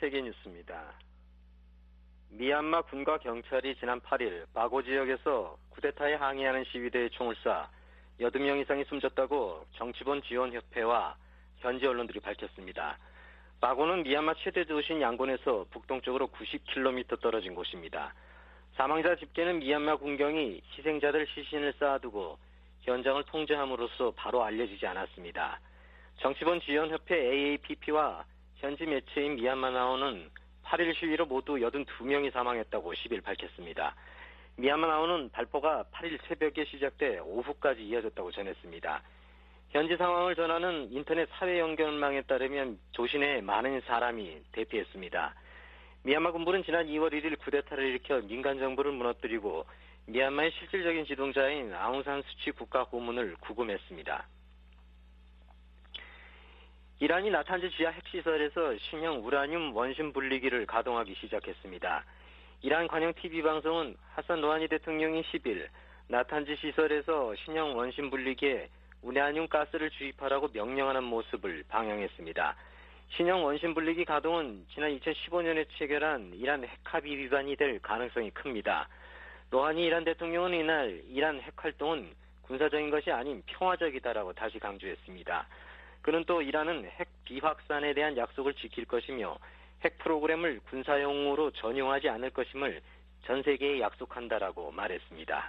세계 뉴스입니다. 미얀마 군과 경찰이 지난 8일 바고 지역에서 쿠데타에 항의하는 시위대에 총을 쏴 80명 이상이 숨졌다고 정치본 지원협회와 현지 언론들이 밝혔습니다. 바고는 미얀마 최대 도시인 양곤에서 북동쪽으로 90km 떨어진 곳입니다. 사망자 집계는 미얀마 군경이 희생자들 시신을 쌓아두고 현장을 통제함으로써 바로 알려지지 않았습니다. 정치본 지원협회 AAPP와 현지 매체인 미얀마나오는 8일 시위로 모두 82명이 사망했다고 10일 밝혔습니다. 미얀마나오는 발포가 8일 새벽에 시작돼 오후까지 이어졌다고 전했습니다. 현지 상황을 전하는 인터넷 사회 연결망에 따르면 도시 내에 많은 사람이 대피했습니다. 미얀마 군부는 지난 2월 1일 쿠데타를 일으켜 민간 정부를 무너뜨리고 미얀마의 실질적인 지도자인 아웅산 수치 국가 고문을 구금했습니다. 이란이 나탄즈 지하 핵시설에서 신형 우라늄 원심 분리기를 가동하기 시작했습니다. 이란 관영 TV방송은 하산 로하니 대통령이 10일 나탄즈 시설에서 신형 원심 분리기에 우라늄 가스를 주입하라고 명령하는 모습을 방영했습니다. 신형 원심 분리기 가동은 지난 2015년에 체결한 이란 핵합의 위반이 될 가능성이 큽니다. 로하니 이란 대통령은 이날 이란 핵활동은 군사적인 것이 아닌 평화적이다라고 다시 강조했습니다. 그는 또 이란은 핵 비확산에 대한 약속을 지킬 것이며 핵 프로그램을 군사용으로 전용하지 않을 것임을 전 세계에 약속한다라고 말했습니다.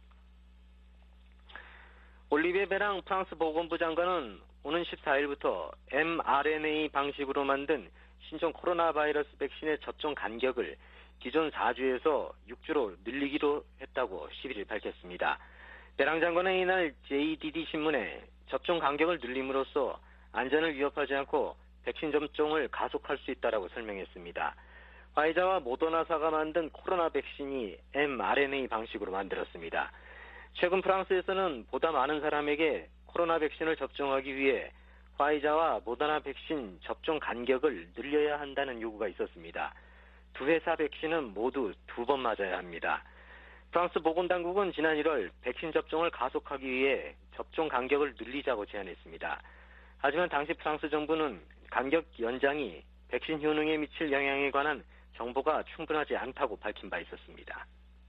올리베 베랑 프랑스 보건부 장관은 오는 14일부터 mRNA 방식으로 만든 신종 코로나 바이러스 백신의 접종 간격을 기존 4주에서 6주로 늘리기로 했다고 11일 밝혔습니다. 베랑 장관은 이날 JDD 신문에 접종 간격을 늘림으로써 안전을 위협하지 않고 백신 접종을 가속할 수 있다고 설명했습니다. 화이자와 모더나사가 만든 코로나 백신이 mRNA 방식으로 만들었습니다. 최근 프랑스에서는 보다 많은 사람에게 코로나 백신을 접종하기 위해 화이자와 모더나 백신 접종 간격을 늘려야 한다는 요구가 있었습니다. 두 회사 백신은 모두 2번 맞아야 합니다. 프랑스 보건당국은 지난 1월 백신 접종을 가속하기 위해 접종 간격을 늘리자고 제안했습니다. 하지만 당시 프랑스 정부는 간격 연장이 백신 효능에 미칠 영향에 관한 정보가 충분하지 않다고 밝힌 바 있었습니다.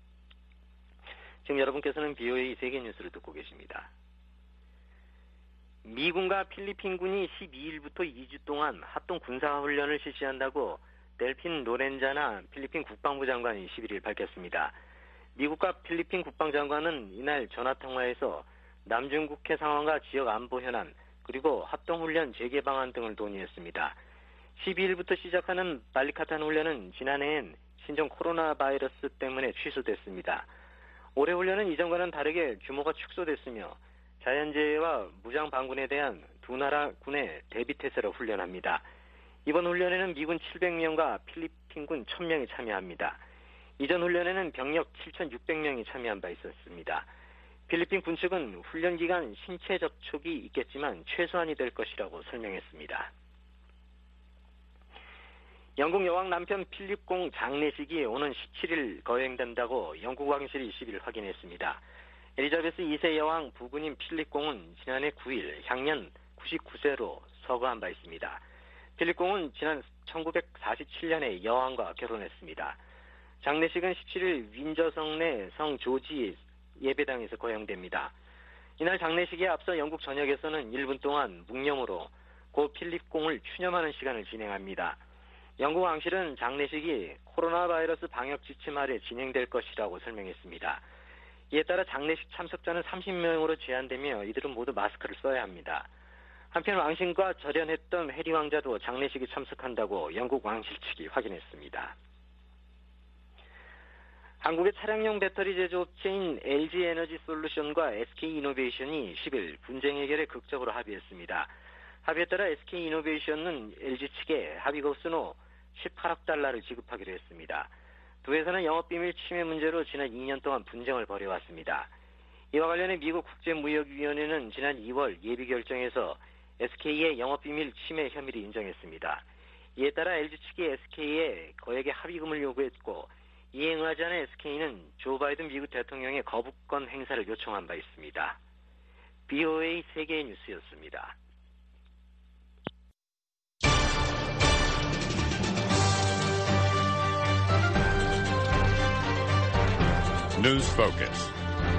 지금 여러분께서는 BOA 세계뉴스를 듣고 계십니다. 미군과 필리핀군이 12일부터 2주 동안 합동 군사훈련을 실시한다고 델핀 로렌자나 필리핀 국방부 장관이 11일 밝혔습니다. 미국과 필리핀 국방장관은 이날 전화통화에서 남중국해 상황과 지역 안보 현안, 그리고 합동훈련 재개 방안 등을 논의했습니다. 12일부터 시작하는 발리카탄 훈련은 지난해엔 신종 코로나 바이러스 때문에 취소됐습니다. 올해 훈련은 이전과는 다르게 규모가 축소됐으며 자연재해와 무장반군에 대한 두 나라 군의 대비태세로 훈련합니다. 이번 훈련에는 미군 700명과 필리핀군 1000명이 참여합니다. 이전 훈련에는 병력 7600명이 참여한 바 있었습니다. 필리핀 군 측은 훈련 기간 신체 접촉이 있겠지만 최소한이 될 것이라고 설명했습니다. 영국 여왕 남편 필립 공 장례식이 오는 17일 거행된다고 영국 왕실이 20일 확인했습니다. 엘리자베스 2세 여왕 부군인 필립 공은 지난해 9일 향년 99세로 서거한 바 있습니다. 필립 공은 지난 1947년에 여왕과 결혼했습니다. 장례식은 17일 윈저 성내 성 조지 예배당에서 거행됩니다. 이날 장례식에 앞서 영국 전역에서는 1분 동안 묵념으로 고 필립 공을 추념하는 시간을 진행합니다. 영국 왕실은 장례식이 코로나 바이러스 방역 지침 아래 진행될 것이라고 설명했습니다. 이에 따라 장례식 참석자는 30명으로 제한되며 이들은 모두 마스크를 써야 합니다. 한편 왕신과 절연했던 해리 왕자도 장례식에 참석한다고 영국 왕실 측이 확인했습니다. 한국의 차량용 배터리 제조업체인 LG에너지솔루션과 SK이노베이션이 10일 분쟁 해결에 극적으로 합의했습니다. 합의에 따라 SK이노베이션은 LG 측에 합의 건수로 18억 달러를 지급하기로 했습니다. 두 회사는 영업비밀 침해 문제로 지난 2년 동안 분쟁을 벌여왔습니다. 이와 관련해 미국 국제무역위원회는 지난 2월 예비 결정에서 SK의 영업비밀 침해 혐의를 인정했습니다. 이에 따라 LG 측이 SK에 거액의 합의금을 요구했고 이에 응하지 않은 SK는 조 바이든 미국 대통령의 거부권 행사를 요청한 바 있습니다. BOA 세계 뉴스였습니다. News Focus.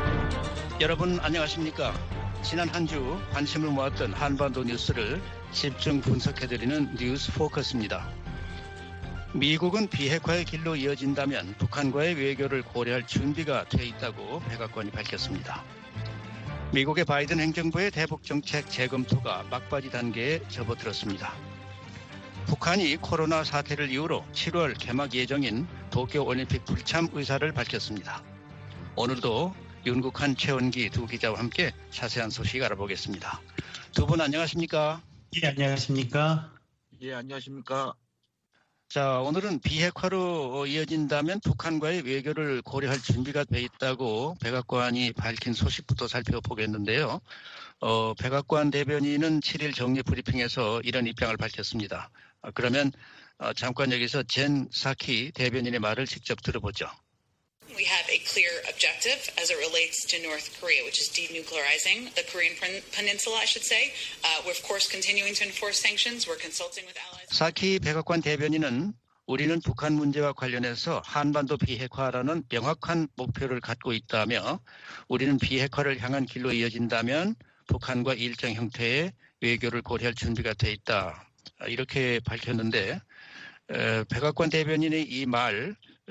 여러분 안녕하십니까? 지난 한 주 관심을 모았던 한반도 뉴스를 집중 분석해드리는 뉴스 포커스입니다. 미국은 비핵화의 길로 이어진다면 북한과의 외교를 고려할 준비가 돼 있다고 백악관이 밝혔습니다. 미국의 바이든 행정부의 대북 정책 재검토가 막바지 단계에 접어들었습니다. 북한이 코로나 사태를 이유로 7월 개막 예정인 도쿄올림픽 불참 의사를 밝혔습니다. 오늘도 윤국한, 최원기 두 기자와 함께 자세한 소식 알아보겠습니다. 두 분 안녕하십니까? 예, 안녕하십니까? 예, 안녕하십니까? 자, 오늘은 비핵화로 이어진다면 북한과의 외교를 고려할 준비가 돼 있다고 백악관이 밝힌 소식부터 살펴보겠는데요. 백악관 대변인은 7일 정례 브리핑에서 이런 입장을 밝혔습니다. 그러면 잠깐 여기서 젠 사키 대변인의 말을 직접 들어보죠. We have a clear objective as it relates to North Korea, which is denuclearizing the Korean peninsula, I should say. We're of course continuing to enforce sanctions. We're consulting with allies. 사키 백악관 대변인은 우리는 북한 문제와 관련해서 한반도 비핵화라는 명확한 목표를 갖고 있다며 우리는 비핵화를 향한 길로 이어진다면 북한과 일정 형태의 외교를 고려할 준비가 돼 있다. 이렇게 밝혔는데 백악관 대변인의 이 말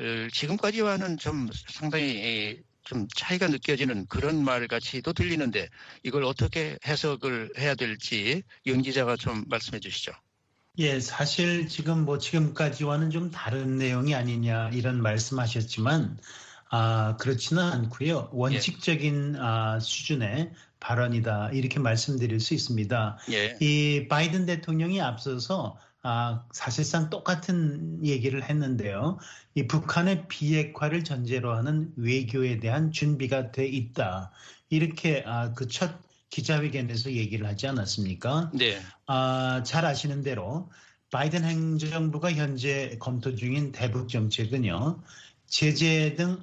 지금까지와는 좀 상당히 좀 차이가 느껴지는 그런 말 같이도 들리는데 이걸 어떻게 해석을 해야 될지 윤 기자가 좀 말씀해 주시죠. 예, 사실 지금까지와는 좀 다른 내용이 아니냐 이런 말씀하셨지만 그렇지는 않고요. 원칙적인 수준의 발언이다 이렇게 말씀드릴 수 있습니다. 예. 이 바이든 대통령이 앞서서 사실상 똑같은 얘기를 했는데요. 이 북한의 비핵화를 전제로 하는 외교에 대한 준비가 돼 있다. 이렇게 그 첫 기자회견에서 얘기를 하지 않았습니까? 네. 잘 아시는 대로 바이든 행정부가 현재 검토 중인 대북 정책은요. 제재 등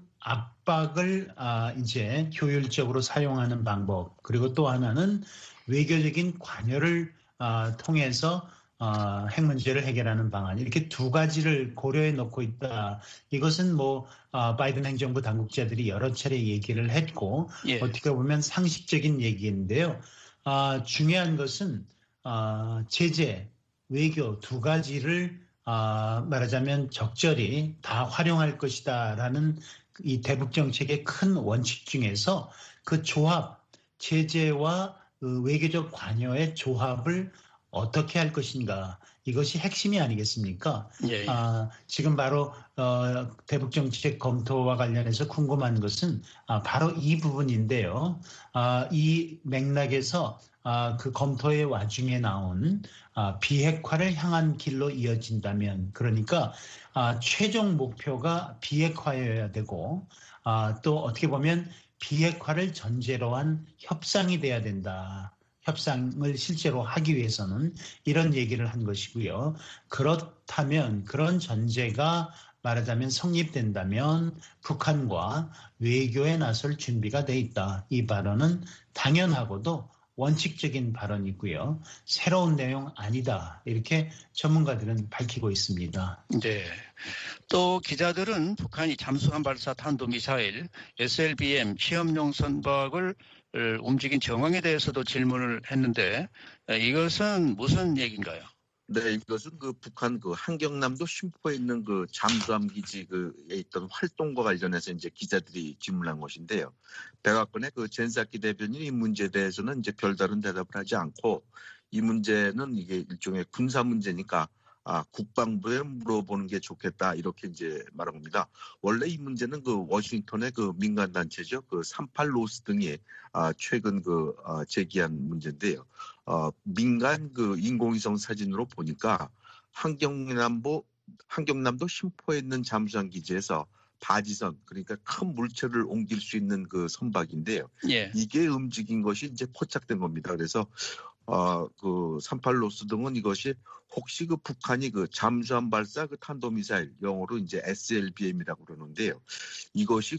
압박을 이제 효율적으로 사용하는 방법, 그리고 또 하나는 외교적인 관여를 통해서 핵 문제를 해결하는 방안, 이렇게 두 가지를 고려해 놓고 있다. 이것은 바이든 행정부 당국자들이 여러 차례 얘기를 했고 예. 어떻게 보면 상식적인 얘기인데요. 중요한 것은 제재, 외교 두 가지를 말하자면 적절히 다 활용할 것이다라는 이 대북 정책의 큰 원칙 중에서 그 조합, 제재와 외교적 관여의 조합을 어떻게 할 것인가, 이것이 핵심이 아니겠습니까? 예. 지금 바로 대북 정책 검토와 관련해서 궁금한 것은 바로 이 부분인데요. 이 맥락에서 그 검토의 와중에 나온 비핵화를 향한 길로 이어진다면, 그러니까 최종 목표가 비핵화여야 되고 또 어떻게 보면 비핵화를 전제로 한 협상이 돼야 된다. 협상을 실제로 하기 위해서는 이런 얘기를 한 것이고요. 그렇다면 그런 전제가 말하자면 성립된다면 북한과 외교에 나설 준비가 돼 있다. 이 발언은 당연하고도 원칙적인 발언이고요. 새로운 내용 아니다. 이렇게 전문가들은 밝히고 있습니다. 네. 또 기자들은 북한이 잠수함 발사 탄도미사일 SLBM 시험용 선박을 움직인 정황에 대해서도 질문을 했는데 이것은 무슨 얘기인가요? 네, 이것은 북한 한경남도 심포에 있는 잠수함 기지에 있던 활동과 관련해서 이제 기자들이 질문한 것인데요. 백악관의 젠사키 대변인이 이 문제에 대해서는 이제 별다른 대답을 하지 않고 이 문제는 이게 일종의 군사 문제니까 국방부에 물어보는 게 좋겠다 이렇게 이제 말한 겁니다. 원래 이 문제는 워싱턴의 민간 단체죠. 38로스 등이 최근 제기한 문제인데요. 민간 인공위성 사진으로 보니까 한경남도 심포에 있는 잠수함 기지에서 바지선, 그러니까 큰 물체를 옮길 수 있는 선박인데요. 예. 이게 움직인 것이 이제 포착된 겁니다. 그래서 38로스 등은 이것이 혹시 북한이 잠수함 발사 탄도미사일, 영어로 이제 SLBM이라고 그러는데요. 이것이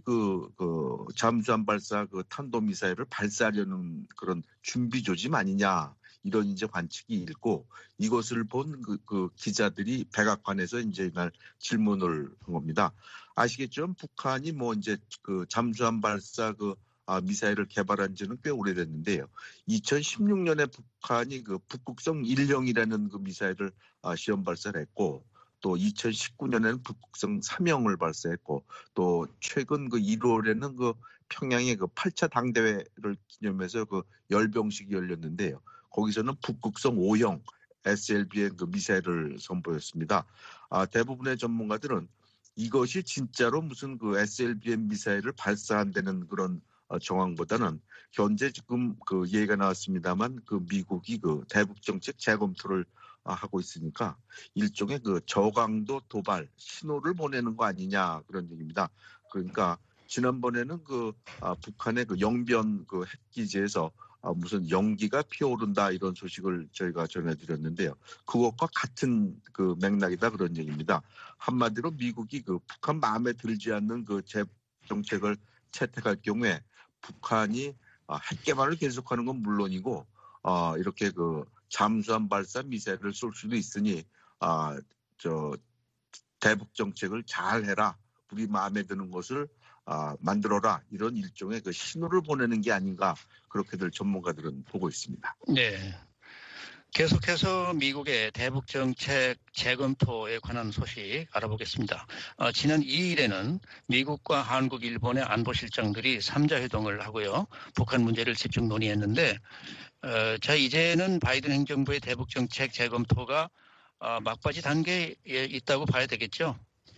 잠수함 발사 탄도미사일을 발사하려는 그런 준비 조짐 아니냐, 이런 이제 관측이 있고 이것을 본 그 기자들이 백악관에서 이제 이날 질문을 한 겁니다. 아시겠죠? 북한이 뭐 이제 그 잠수함 발사 미사일을 개발한 지는 꽤 오래됐는데요. 2016년에 북한이 그 북극성 1형이라는 그 미사일을 시험 발사를 했고 또 2019년에는 북극성 3형을 발사했고 또 최근 그 1월에는 그 평양의 그 8차 당대회를 기념해서 그 열병식이 열렸는데요. 거기서는 북극성 5형 SLB의 그 미사일을 선보였습니다. 대부분의 전문가들은 이것이 진짜로 무슨 그 SLBM 미사일을 발사한다는 그런 정황보다는 현재 지금 그 얘기가 나왔습니다만 그 미국이 그 대북 정책 재검토를 하고 있으니까 일종의 그 저강도 도발 신호를 보내는 거 아니냐 그런 얘기입니다. 그러니까 지난번에는 그 북한의 그 영변 그 핵기지에서 무슨 연기가 피어오른다 이런 소식을 저희가 전해드렸는데요. 그것과 같은 그 맥락이다 그런 얘기입니다. 한마디로 미국이 그 북한 마음에 들지 않는 그 정책을 채택할 경우에 북한이 핵 개발을 계속하는 건 물론이고 이렇게 그 잠수함 발사 미사일을 쏠 수도 있으니 대북 정책을 잘 해라. 우리 마음에 드는 것을 만들어라. 이런 일종의 그 신호를 보내는 게 아닌가 그렇게들 전문가들은 보고 있습니다. 네. 계속해서 미국의 대북 정책 재검토에 관한 소식 알아보겠습니다. 지난 2일에는 미국과 한국, 일본의 안보실장들이 3자 회동을 하고요. 북한 문제를 집중 논의했는데 자 이제는 바이든 행정부의 대북 정책 재검토가 막바지 단계에 있다고 봐야 되겠죠?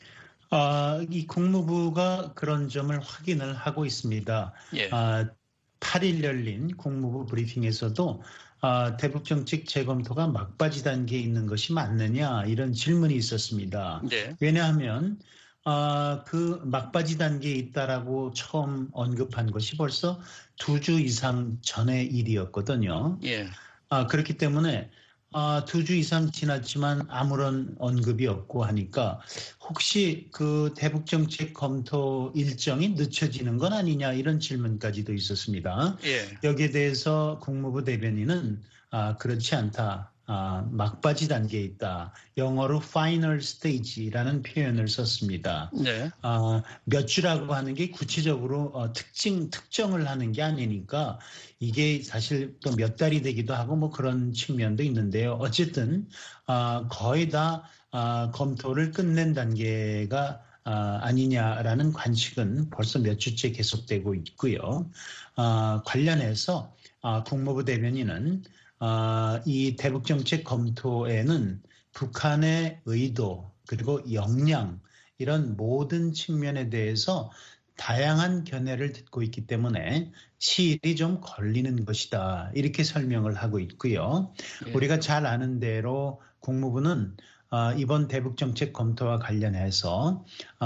이 국무부가 그런 점을 확인을 하고 있습니다. 예. 8일 열린 국무부 브리핑에서도 대북 정책 재검토가 막바지 단계에 있는 것이 맞느냐 이런 질문이 있었습니다. 네. 왜냐하면 그 막바지 단계에 있다라고 처음 언급한 것이 벌써 2주 이상 전의 일이었거든요. 예. 그렇기 때문에 2주 이상 지났지만 아무런 언급이 없고 하니까 혹시 그 대북 정책 검토 일정이 늦춰지는 건 아니냐 이런 질문까지도 있었습니다. 예. 여기에 대해서 국무부 대변인은 그렇지 않다. 막바지 단계에 있다. 영어로 final stage라는 표현을 썼습니다. 네. 몇 주라고 하는 게 구체적으로 특정을 하는 게 아니니까 이게 사실 또 몇 달이 되기도 하고 뭐 그런 측면도 있는데요. 어쨌든 거의 다 검토를 끝낸 단계가 아니냐라는 관측은 벌써 몇 주째 계속되고 있고요. 관련해서 국무부 대변인은 이 대북정책 검토에는 북한의 의도 그리고 역량 이런 모든 측면에 대해서 다양한 견해를 듣고 있기 때문에 시일이 좀 걸리는 것이다 이렇게 설명을 하고 있고요. 예. 우리가 잘 아는 대로 국무부는 이번 대북정책 검토와 관련해서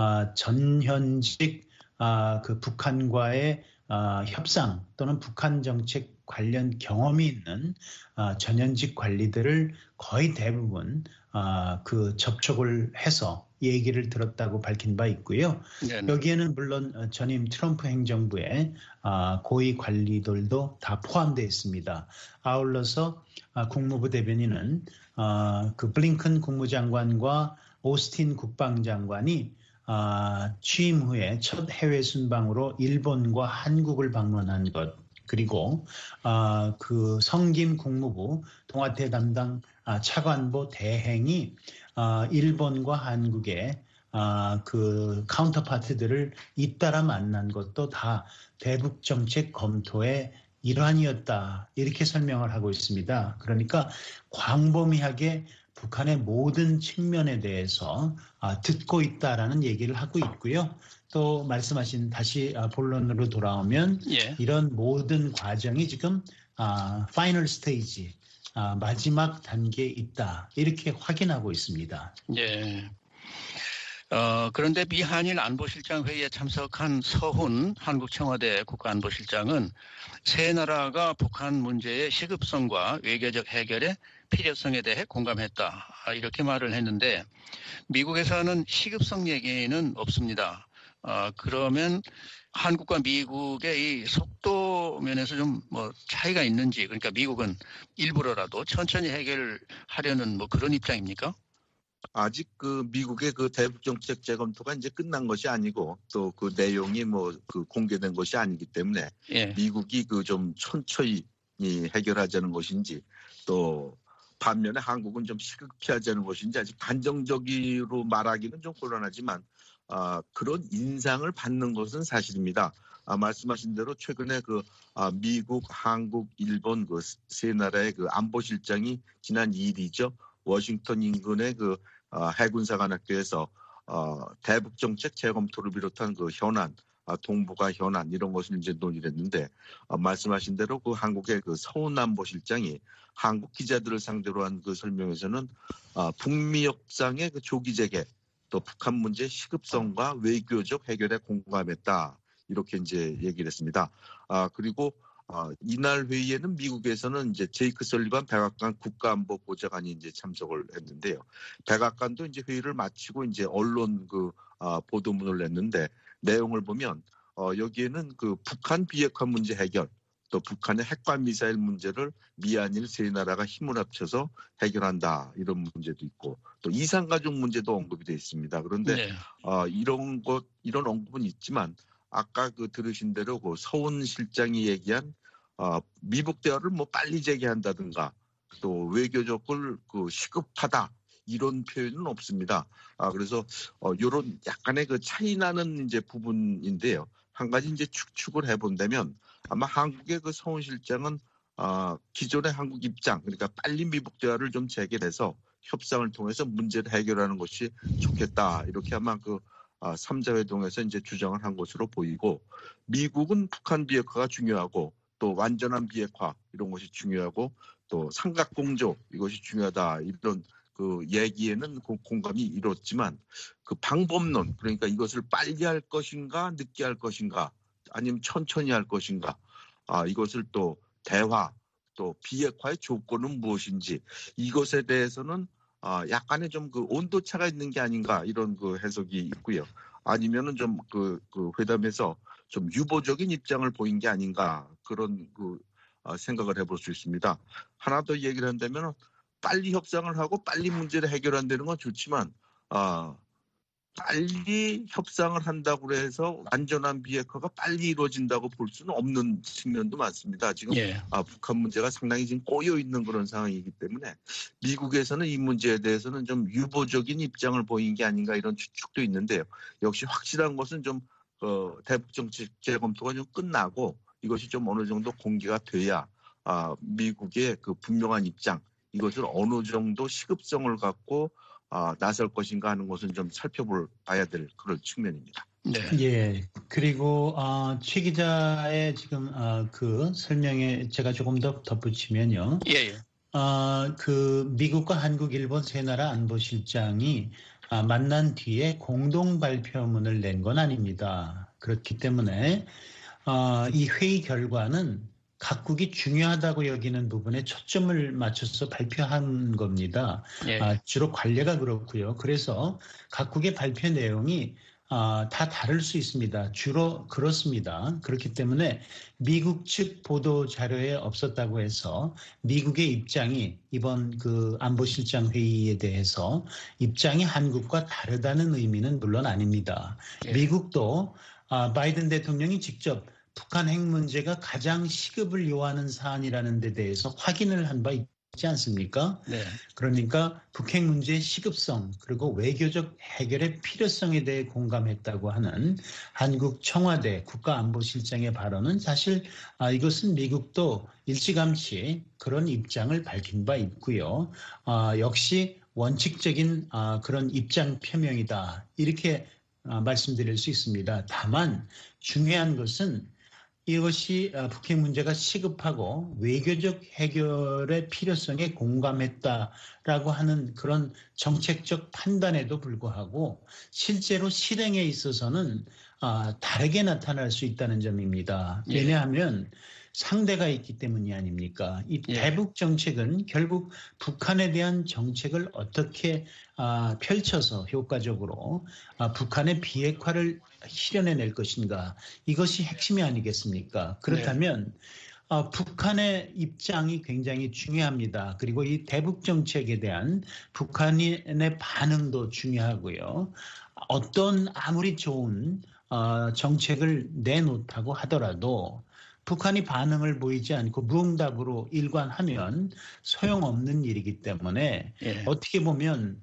전현직 그 북한과의 협상 또는 북한 정책 관련 경험이 있는 전현직 관리들을 거의 대부분 그 접촉을 해서 얘기를 들었다고 밝힌 바 있고요. 네네. 여기에는 물론 전임 트럼프 행정부의 고위 관리들도 다 포함되어 있습니다. 아울러서 국무부 대변인은 그 블링컨 국무장관과 오스틴 국방장관이 취임 후에 첫 해외 순방으로 일본과 한국을 방문한 것 그리고 그 성김 국무부 동아태 담당 차관보 대행이 일본과 한국의 그 카운터파트들을 잇따라 만난 것도 다 대북 정책 검토의 일환이었다 이렇게 설명을 하고 있습니다. 그러니까 광범위하게 북한의 모든 측면에 대해서 듣고 있다라는 얘기를 하고 있고요. 또 말씀하신 다시 본론으로 돌아오면 예. 이런 모든 과정이 지금 파이널 스테이지 마지막 단계에 있다 이렇게 확인하고 있습니다. 예. 그런데 미 한일 안보실장 회의에 참석한 서훈 한국 청와대 국가안보실장은 세 나라가 북한 문제의 시급성과 외교적 해결의 필요성에 대해 공감했다 이렇게 말을 했는데 미국에서는 시급성 얘기는 없습니다. 그러면 한국과 미국의 이 속도 면에서 좀 뭐 차이가 있는지, 그러니까 미국은 일부러라도 천천히 해결하려는 뭐 그런 입장입니까? 아직 그 미국의 그 대북 정책 재검토가 이제 끝난 것이 아니고 또 그 내용이 뭐 그 공개된 것이 아니기 때문에 예. 미국이 그 좀 천천히 해결하자는 것인지 또 반면에 한국은 좀 시급히 하자는 것인지 아직 단정적으로 말하기는 좀 곤란하지만 그런 인상을 받는 것은 사실입니다. 말씀하신 대로 최근에 그 미국, 한국, 일본 그 세 나라의 그 안보실장이 지난 2일이죠. 워싱턴 인근의 그 해군사관학교에서 대북 정책 재검토를 비롯한 그 현안, 동북아 현안 이런 것을 이제 논의를 했는데 말씀하신 대로 그 한국의 그 서훈 안보실장이 한국 기자들을 상대로 한 그 설명에서는 북미 협상의 그 조기 재개 또 북한 문제 시급성과 외교적 해결에 공감했다 이렇게 이제 얘기를 했습니다. 그리고 이날 회의에는 미국에서는 이제 제이크 설리반 백악관 국가안보보좌관이 이제 참석을 했는데요. 백악관도 이제 회의를 마치고 이제 언론 그 보도문을 냈는데 내용을 보면 여기에는 그 북한 비핵화 문제 해결 또 북한의 핵과 미사일 문제를 미한일 세 나라가 힘을 합쳐서 해결한다 이런 문제도 있고 또 이산가족 문제도 언급이 되어 있습니다. 그런데 네. 이런 언급은 있지만 아까 그 들으신 대로 그 서훈 실장이 얘기한 미북 대화를 뭐 빨리 재개한다든가 또 외교적을 그 시급하다 이런 표현은 없습니다. 그래서 이런 약간의 그 차이 나는 이제 부분인데요. 한 가지 이제 추측을 해본다면 아마 한국의 그 서훈 실장은 기존의 한국 입장 그러니까 빨리 미북 대화를 좀 재개해서 협상을 통해서 문제를 해결하는 것이 좋겠다 이렇게 아마 그 3자 회동에서 이제 주장을 한 것으로 보이고 미국은 북한 비핵화가 중요하고 또 완전한 비핵화 이런 것이 중요하고 또 삼각공조 이것이 중요하다 이런 그 얘기에는 공감이 이뤘지만 그 방법론 그러니까 이것을 빨리 할 것인가 늦게 할 것인가 아니면 천천히 할 것인가 이것을 또 대화 또 비핵화의 조건은 무엇인지 이것에 대해서는 약간의 좀 그 온도차가 있는 게 아닌가 이런 그 해석이 있고요. 아니면은 좀 그 회담에서 좀 유보적인 입장을 보인 게 아닌가 그런 그 생각을 해볼 수 있습니다. 하나 더 얘기를 한다면 빨리 협상을 하고 빨리 문제를 해결한다는 건 좋지만 빨리 협상을 한다고 해서 완전한 비핵화가 빨리 이루어진다고 볼 수는 없는 측면도 많습니다. 지금 예. 북한 문제가 상당히 지금 꼬여 있는 그런 상황이기 때문에 미국에서는 이 문제에 대해서는 좀 유보적인 입장을 보인 게 아닌가 이런 추측도 있는데요. 역시 확실한 것은 좀 대북 정책 재검토가 좀 끝나고 이것이 좀 어느 정도 공개가 돼야 미국의 그 분명한 입장 이것을 어느 정도 시급성을 갖고 나설 것인가 하는 것은 좀 살펴봐야 될 그런 측면입니다. 네. 예. 그리고 최 기자의 지금 그 설명에 제가 조금 더 덧붙이면요. 예. 그 미국과 한국, 일본 세 나라 안보실장이 만난 뒤에 공동 발표문을 낸 건 아닙니다. 그렇기 때문에 이 회의 결과는 각국이 중요하다고 여기는 부분에 초점을 맞춰서 발표한 겁니다. 예. 주로 관례가 그렇고요. 그래서 각국의 발표 내용이 다 다를 수 있습니다. 주로 그렇습니다. 그렇기 때문에 미국 측 보도 자료에 없었다고 해서 미국의 입장이 이번 그 안보실장 회의에 대해서 입장이 한국과 다르다는 의미는 물론 아닙니다. 예. 미국도 바이든 대통령이 직접 북한 핵 문제가 가장 시급을 요하는 사안이라는 데 대해서 확인을 한 바 있지 않습니까? 네. 그러니까 북핵 문제의 시급성 그리고 외교적 해결의 필요성에 대해 공감했다고 하는 한국 청와대 국가안보실장의 발언은 사실 이것은 미국도 일찌감치 그런 입장을 밝힌 바 있고요. 역시 원칙적인 그런 입장 표명이다. 이렇게 말씀드릴 수 있습니다. 다만 중요한 것은 이것이 북핵 문제가 시급하고 외교적 해결의 필요성에 공감했다라고 하는 그런 정책적 판단에도 불구하고 실제로 실행에 있어서는 다르게 나타날 수 있다는 점입니다. 예. 왜냐하면 상대가 있기 때문이 아닙니까? 이 예. 대북 정책은 결국 북한에 대한 정책을 어떻게 펼쳐서 효과적으로 북한의 비핵화를 실현해낼 것인가, 이것이 핵심이 아니겠습니까? 그렇다면 북한의 입장이 굉장히 중요합니다. 그리고 이 대북 정책에 대한 북한의 반응도 중요하고요. 어떤 아무리 좋은 정책을 내놓다고 하더라도 북한이 반응을 보이지 않고 무응답으로 일관하면 소용없는 일이기 때문에 예. 어떻게 보면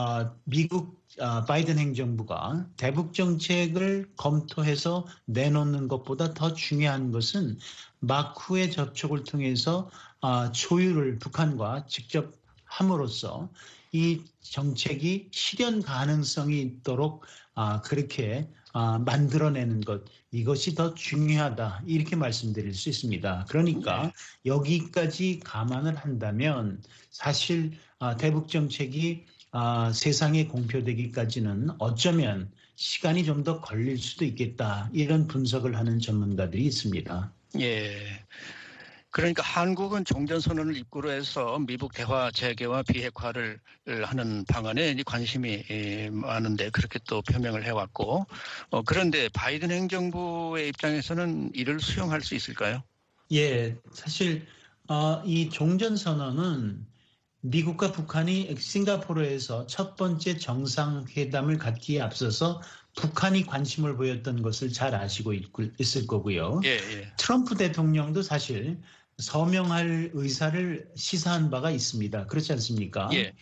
미국 바이든 행정부가 대북 정책을 검토해서 내놓는 것보다 더 중요한 것은 마크의 접촉을 통해서 조율을 북한과 직접 함으로써 이 정책이 실현 가능성이 있도록 그렇게 만들어내는 것, 이것이 더 중요하다, 이렇게 말씀드릴 수 있습니다. 그러니까 여기까지 감안을 한다면 사실 대북 정책이 세상에 공표되기까지는 어쩌면 시간이 좀 더 걸릴 수도 있겠다, 이런 분석을 하는 전문가들이 있습니다. 예. 그러니까 한국은 종전선언을 입구로 해서 미북 대화 재개와 비핵화를 하는 방안에 관심이 많은데 그렇게 또 표명을 해왔고, 그런데 바이든 행정부의 입장에서는 이를 수용할 수 있을까요? 예, 사실 이 종전선언은 미국과 북한이 싱가포르에서 첫 번째 정상회담을 갖기에 앞서서 북한이 관심을 보였던 것을 잘 아시고 있을 거고요. 예. 트럼프 대통령도 사실 서명할 의사를 시사한 바가 있습니다. 그렇지 않습니까? 예.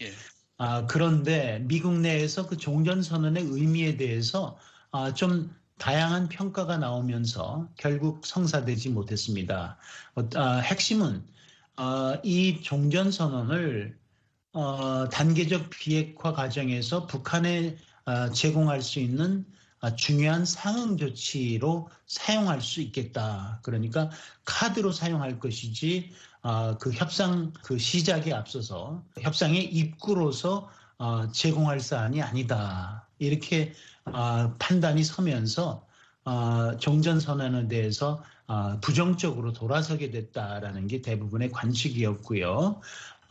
그런데 미국 내에서 그 종전선언의 의미에 대해서 좀 다양한 평가가 나오면서 결국 성사되지 못했습니다. 핵심은 이 종전선언을 단계적 비핵화 과정에서 북한에 제공할 수 있는 중요한 상응 조치로 사용할 수 있겠다. 그러니까 카드로 사용할 것이지 그 협상 그 시작에 앞서서 협상의 입구로서 제공할 사안이 아니다. 이렇게 판단이 서면서 종전선언에 대해서 부정적으로 돌아서게 됐다라는 게 대부분의 관측이었고요.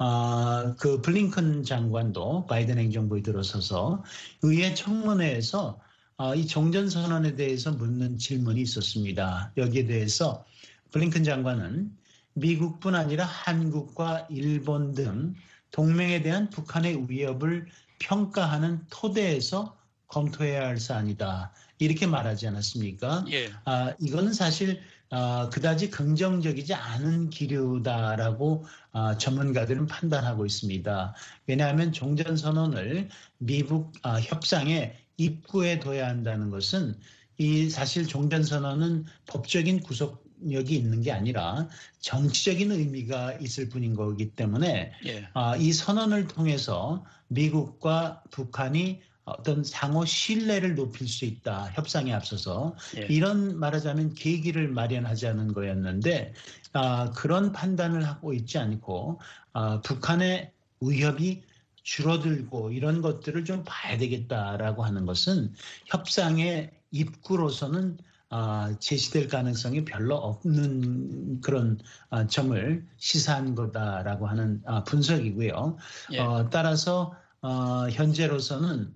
그 블링컨 장관도 바이든 행정부에 들어서서 의회 청문회에서 이 종전선언에 대해서 묻는 질문이 있었습니다. 여기에 대해서 블링컨 장관은 미국뿐 아니라 한국과 일본 등 동맹에 대한 북한의 위협을 평가하는 토대에서 검토해야 할 사안이다, 이렇게 말하지 않았습니까? 예. 이거는 사실 그다지 긍정적이지 않은 기류다라고 전문가들은 판단하고 있습니다. 왜냐하면 종전선언을 미국 협상의 입구에 둬야 한다는 것은 이 사실 종전선언은 법적인 구속력이 있는 게 아니라 정치적인 의미가 있을 뿐인 거기 때문에 이 선언을 통해서 미국과 북한이 어떤 상호 신뢰를 높일 수 있다, 협상에 앞서서 이런 말하자면 계기를 마련하자는 거였는데 그런 판단을 하고 있지 않고 북한의 위협이 줄어들고 이런 것들을 좀 봐야 되겠다라고 하는 것은 협상의 입구로서는 제시될 가능성이 별로 없는 그런 점을 시사한 거다라고 하는 분석이고요. 따라서 현재로서는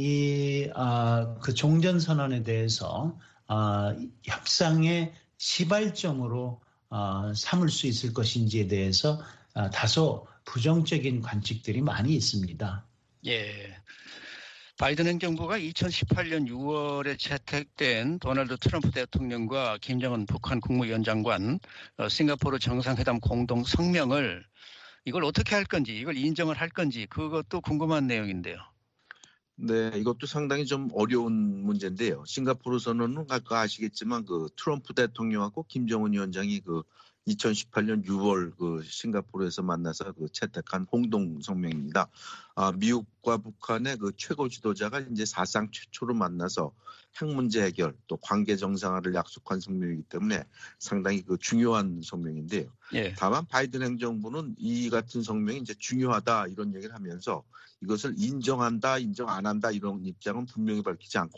그 종전선언에 대해서 협상의 시발점으로 삼을 수 있을 것인지에 대해서 다소 부정적인 관측들이 많이 있습니다. 예. 바이든 행정부가 2018년 6월에 채택된 도널드 트럼프 대통령과 김정은 북한 국무위원장관 싱가포르 정상회담 공동 성명을 이걸 어떻게 할 건지, 이걸 인정을 할 건지, 그것도 궁금한 내용인데요. 네, 이것도 상당히 좀 어려운 문제인데요. 싱가포르 선언은 아까 아시겠지만 그 트럼프 대통령하고 김정은 위원장이 그 2018년 6월 그 싱가포르에서 만나서 그 채택한 공동 성명입니다. 미국과 북한의 그 최고 지도자가 이제 사상 최초로 만나서 핵 문제 해결 또 관계 정상화를 약속한 성명이기 때문에 상당히 그 중요한 성명인데요. 다만 바이든 행정부는 이 같은 성명이 이제 중요하다 이런 얘기를 하면서 이것을 인정한다, 인정 안 한다 이런 입장은 분명히 밝히지 않고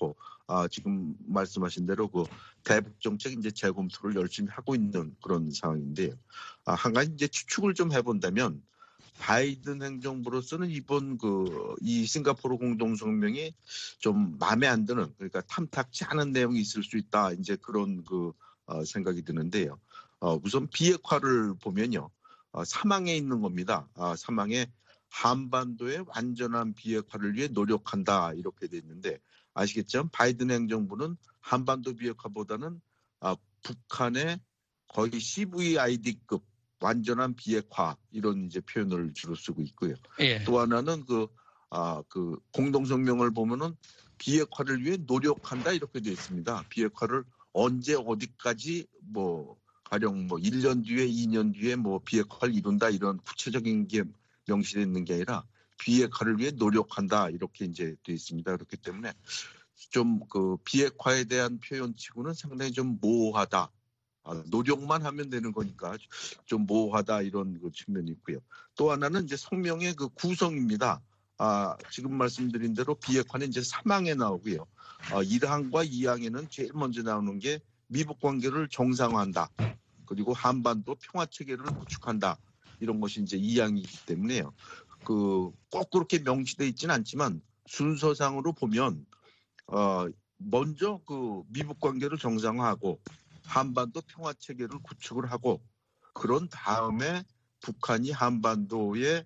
지금 말씀하신 대로 그 대북 정책 이제 재검토를 열심히 하고 있는 그런 상황인데요. 한 가지 이제 추측을 좀 해본다면 바이든 행정부로서는 이번 이 싱가포르 공동성명이 좀 마음에 안 드는, 그러니까 탐탁지 않은 내용이 있을 수 있다, 이제 그런 생각이 드는데요. 우선 비핵화를 보면요, 사망에 있는 겁니다. 사망에 한반도의 완전한 비핵화를 위해 노력한다, 이렇게 돼 있는데, 아시겠죠? 바이든 행정부는 한반도 비핵화보다는 북한의 거의 CVID급 완전한 비핵화, 이런 이제 표현을 주로 쓰고 있고요. 예. 또 하나는 그 공동성명을 보면은 비핵화를 위해 노력한다, 이렇게 되어 있습니다. 비핵화를 언제 어디까지 가령 1년 뒤에 2년 뒤에 비핵화를 이룬다, 이런 구체적인 게 명시되어 있는 게 아니라 비핵화를 위해 노력한다, 이렇게 이제 되어 있습니다. 그렇기 때문에 좀 비핵화에 대한 표현치고는 상당히 좀 모호하다. 노력만 하면 되는 거니까 좀 모호하다, 이런 측면이 있고요. 또 하나는 이제 성명의 구성입니다. 지금 말씀드린 대로 비핵화는 이제 3항에 나오고요. 1항과 2항에는 제일 먼저 나오는 게 미북 관계를 정상화한다. 그리고 한반도 평화 체계를 구축한다. 이런 것이 이제 2항이기 때문에요. 꼭 그렇게 명시되어 있지는 않지만 순서상으로 보면 먼저 미북 관계를 정상화하고 한반도 평화 체계를 구축을 하고, 그런 다음에 북한이 한반도의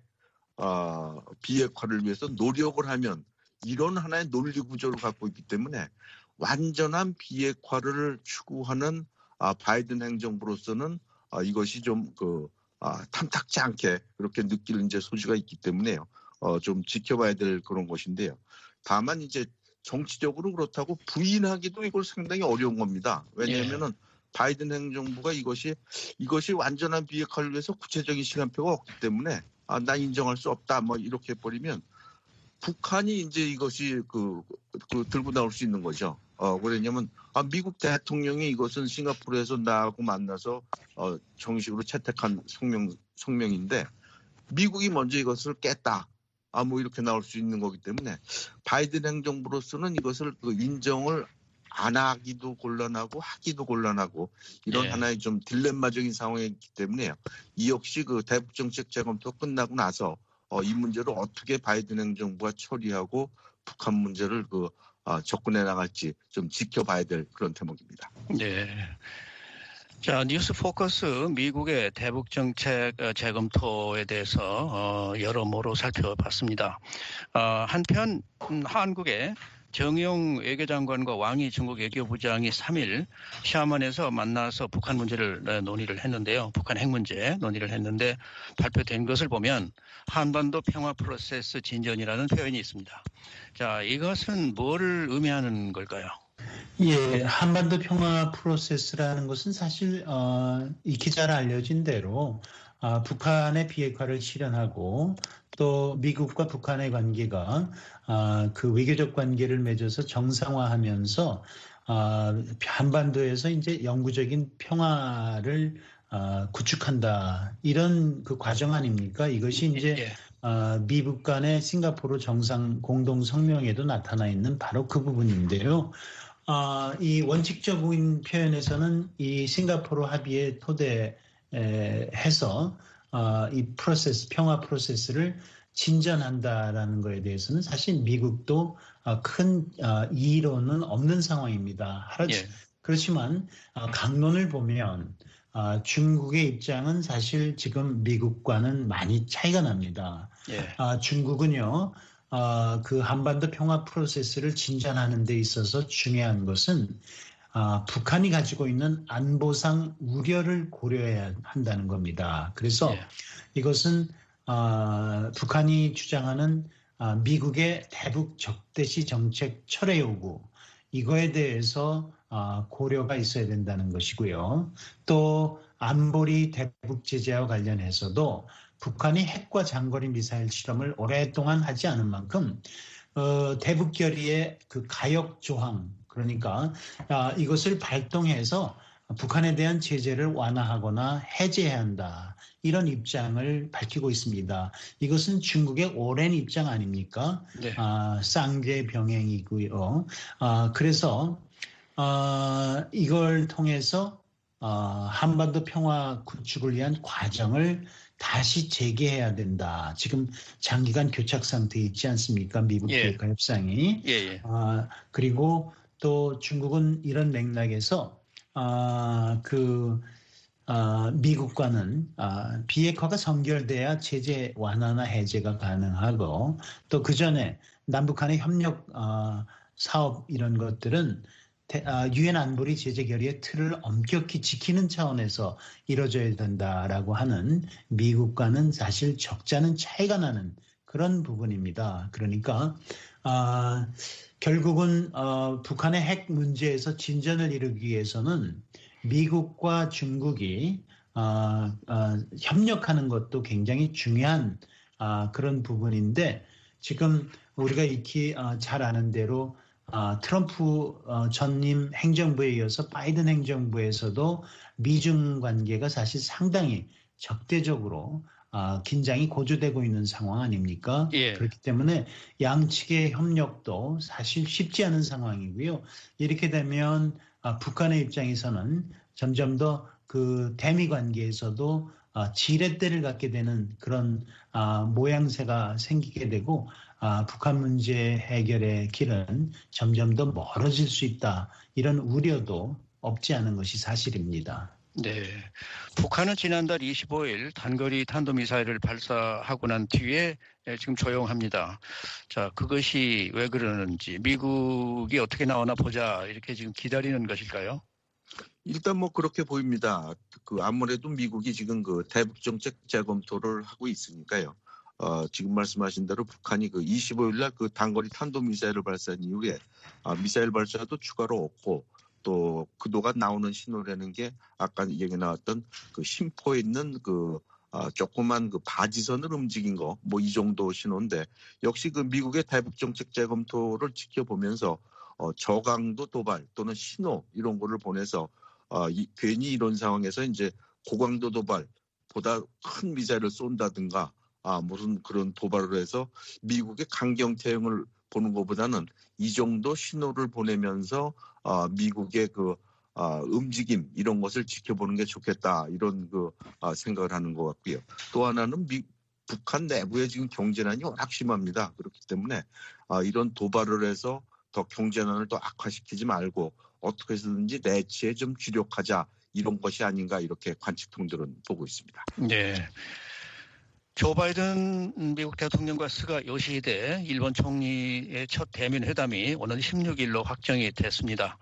비핵화를 위해서 노력을 하면, 이런 하나의 논리 구조를 갖고 있기 때문에 완전한 비핵화를 추구하는 바이든 행정부로서는 이것이 좀 탐탁지 않게 그렇게 느끼는 이제 소지가 있기 때문에요. 좀 지켜봐야 될 그런 것인데요. 다만 이제 정치적으로 그렇다고 부인하기도 이걸 상당히 어려운 겁니다. 왜냐하면은 바이든 행정부가 이것이 완전한 비핵화를 위해서 구체적인 시간표가 없기 때문에 난 인정할 수 없다, 이렇게 해버리면 북한이 이제 이것이 들고 나올 수 있는 거죠. 왜냐면 미국 대통령이 이것은 싱가포르에서 나하고 만나서 정식으로 채택한 성명인데 미국이 먼저 이것을 깼다. 이렇게 나올 수 있는 거기 때문에 바이든 행정부로서는 이것을 인정을 안 하기도 곤란하고 하기도 곤란하고, 이런 하나의 좀 딜레마적인 상황이기 때문에요. 이 역시 대북 정책 재검토가 끝나고 나서 이 문제를 어떻게 바이든 행정부가 처리하고 북한 문제를 접근해 나갈지 좀 지켜봐야 될 그런 대목입니다. 네. 자, 뉴스 포커스 미국의 대북 정책 재검토에 대해서 여러모로 살펴봤습니다. 한편 한국의 정용 외교장관과 왕이 중국 외교부장이 3일 샤먼에서 만나서 북한 문제를 논의를 했는데요. 북한 핵 문제 논의를 했는데 발표된 것을 보면 한반도 평화 프로세스 진전이라는 표현이 있습니다. 자, 이것은 뭐를 의미하는 걸까요? 예, 한반도 평화 프로세스라는 것은 사실 익히 잘 알려진 대로 북한의 비핵화를 실현하고 또 미국과 북한의 관계가 외교적 관계를 맺어서 정상화하면서 한반도에서 이제 영구적인 평화를 구축한다, 이런 과정 아닙니까? 이것이 이제 미북 간의 싱가포르 정상 공동 성명에도 나타나 있는 바로 그 부분인데요. 이 원칙적인 표현에서는 이 싱가포르 합의에 토대해서 이 평화 프로세스를 진전한다라는 것에 대해서는 사실 미국도 큰 이의로는 없는 상황입니다. 그렇지만 강론을 보면 중국의 입장은 사실 지금 미국과는 많이 차이가 납니다. 중국은요, 한반도 평화 프로세스를 진전하는 데 있어서 중요한 것은 북한이 가지고 있는 안보상 우려를 고려해야 한다는 겁니다. 그래서 이것은 북한이 주장하는 미국의 대북 적대시 정책 철회 요구, 이거에 대해서 고려가 있어야 된다는 것이고요. 또 안보리 대북 제재와 관련해서도 북한이 핵과 장거리 미사일 실험을 오랫동안 하지 않은 만큼 대북 결의의 가역 조항, 그러니까 이것을 발동해서 북한에 대한 제재를 완화하거나 해제해야 한다. 이런 입장을 밝히고 있습니다. 이것은 중국의 오랜 입장 아닙니까? 네. 쌍계 병행이고요. 그래서 이걸 통해서 한반도 평화 구축을 위한 과정을 다시 재개해야 된다. 지금 장기간 교착 상태에 있지 않습니까? 미국 비핵화 협상이. 그리고 또 중국은 이런 맥락에서 미국과는 비핵화가 선결돼야 제재 완화나 해제가 가능하고 또 그 전에 남북한의 협력 사업 이런 것들은 유엔 안보리 제재 결의의 틀을 엄격히 지키는 차원에서 이루어져야 된다라고 하는 미국과는 사실 적잖은 차이가 나는 그런 부분입니다. 그러니까 결국은 북한의 핵 문제에서 진전을 이루기 위해서는 미국과 중국이 협력하는 것도 굉장히 중요한 그런 부분인데 지금 우리가 익히 잘 아는 대로 트럼프 전임 행정부에 이어서 바이든 행정부에서도 미중 관계가 사실 상당히 적대적으로 긴장이 고조되고 있는 상황 아닙니까? 그렇기 때문에 양측의 협력도 사실 쉽지 않은 상황이고요. 이렇게 되면 북한의 입장에서는 점점 더 그 대미 관계에서도 지렛대를 갖게 되는 그런 모양새가 생기게 되고 북한 문제 해결의 길은 점점 더 멀어질 수 있다. 이런 우려도 없지 않은 것이 사실입니다. 네. 북한은 지난달 25일 단거리 탄도미사일을 발사하고 난 뒤에 지금 조용합니다. 자, 그것이 왜 그러는지 미국이 어떻게 나오나 보자 이렇게 지금 기다리는 것일까요? 일단 뭐 그렇게 보입니다. 아무래도 미국이 지금 대북 정책 재검토를 하고 있으니까요. 지금 말씀하신 대로 북한이 25일 날 단거리 탄도미사일을 발사한 이후에 미사일 발사도 추가로 없고 또 그동안 나오는 신호라는 게 아까 얘기 나왔던 심포에 있는 조그만 바지선을 움직인 거 뭐 이 정도 신호인데 역시 미국의 대북 정책 재검토를 지켜보면서 저강도 도발 또는 신호 이런 거를 보내서 괜히 이런 상황에서 이제 고강도 도발보다 큰 미사일을 쏜다든가 무슨 그런 도발을 해서 미국의 강경태형을 보는 것보다는 이 정도 신호를 보내면서 미국의 움직임 이런 것을 지켜보는 게 좋겠다 이런 생각을 하는 것 같고요. 또 하나는 북한 내부에 지금 경제난이 워낙 심합니다. 그렇기 때문에 이런 도발을 해서 더 경제난을 더 악화시키지 말고 어떻게 해서든지 내치에 좀 주력하자 이런 것이 아닌가 이렇게 관측통들은 보고 있습니다. 네. 조 바이든 미국 대통령과 스가 요시히데 일본 총리의 첫 대면 회담이 오는 16일로 확정이 됐습니다.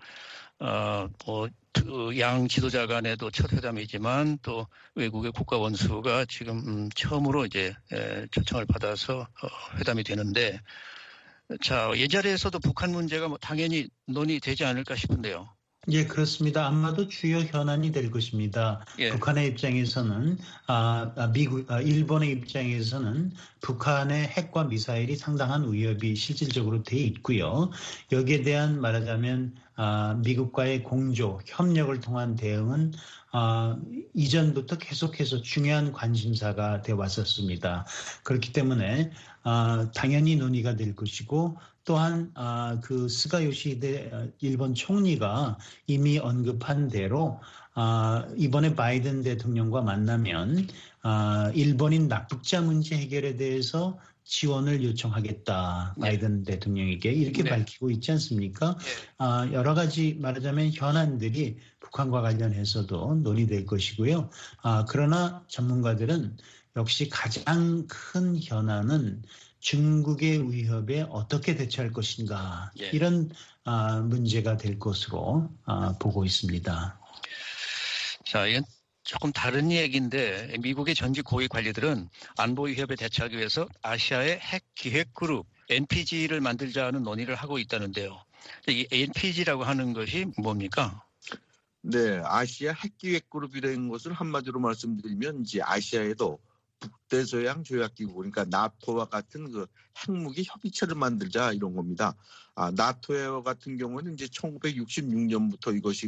양 지도자 간에도 첫 회담이지만 또 외국의 국가 원수가 지금 처음으로 이제 초청을 받아서 회담이 되는데 자, 이 자리에서도 북한 문제가 당연히 논의되지 않을까 싶은데요. 예, 그렇습니다. 아마도 주요 현안이 될 것입니다. 북한의 입장에서는 일본의 입장에서는 북한의 핵과 미사일이 상당한 위협이 실질적으로 돼 있고요. 여기에 대한 말하자면 미국과의 공조, 협력을 통한 대응은 이전부터 계속해서 중요한 관심사가 되어 왔었습니다. 그렇기 때문에 당연히 논의가 될 것이고 또한 스가 요시히데 일본 총리가 이미 언급한 대로 이번에 바이든 대통령과 만나면 일본인 납북자 문제 해결에 대해서 지원을 요청하겠다. 바이든 대통령에게 이렇게 밝히고 있지 않습니까? 여러 가지 말하자면 현안들이 북한과 관련해서도 논의될 것이고요. 그러나 전문가들은 역시 가장 큰 현안은 중국의 위협에 어떻게 대처할 것인가 이런 문제가 될 것으로 보고 있습니다. 자, 이건 조금 다른 얘기인데 미국의 전직 고위 관리들은 안보 위협에 대처하기 위해서 아시아의 핵 기획 그룹 NPG를 만들자는 논의를 하고 있다는데요. 이 NPG라고 하는 것이 뭡니까? 네, 아시아 핵기획그룹이라는 것을 한마디로 말씀드리면 이제 아시아에도 북대서양 조약기구 그러니까 나토와 같은 핵무기 협의체를 만들자 이런 겁니다. 나토와 같은 경우는 이제 1966년부터 이것이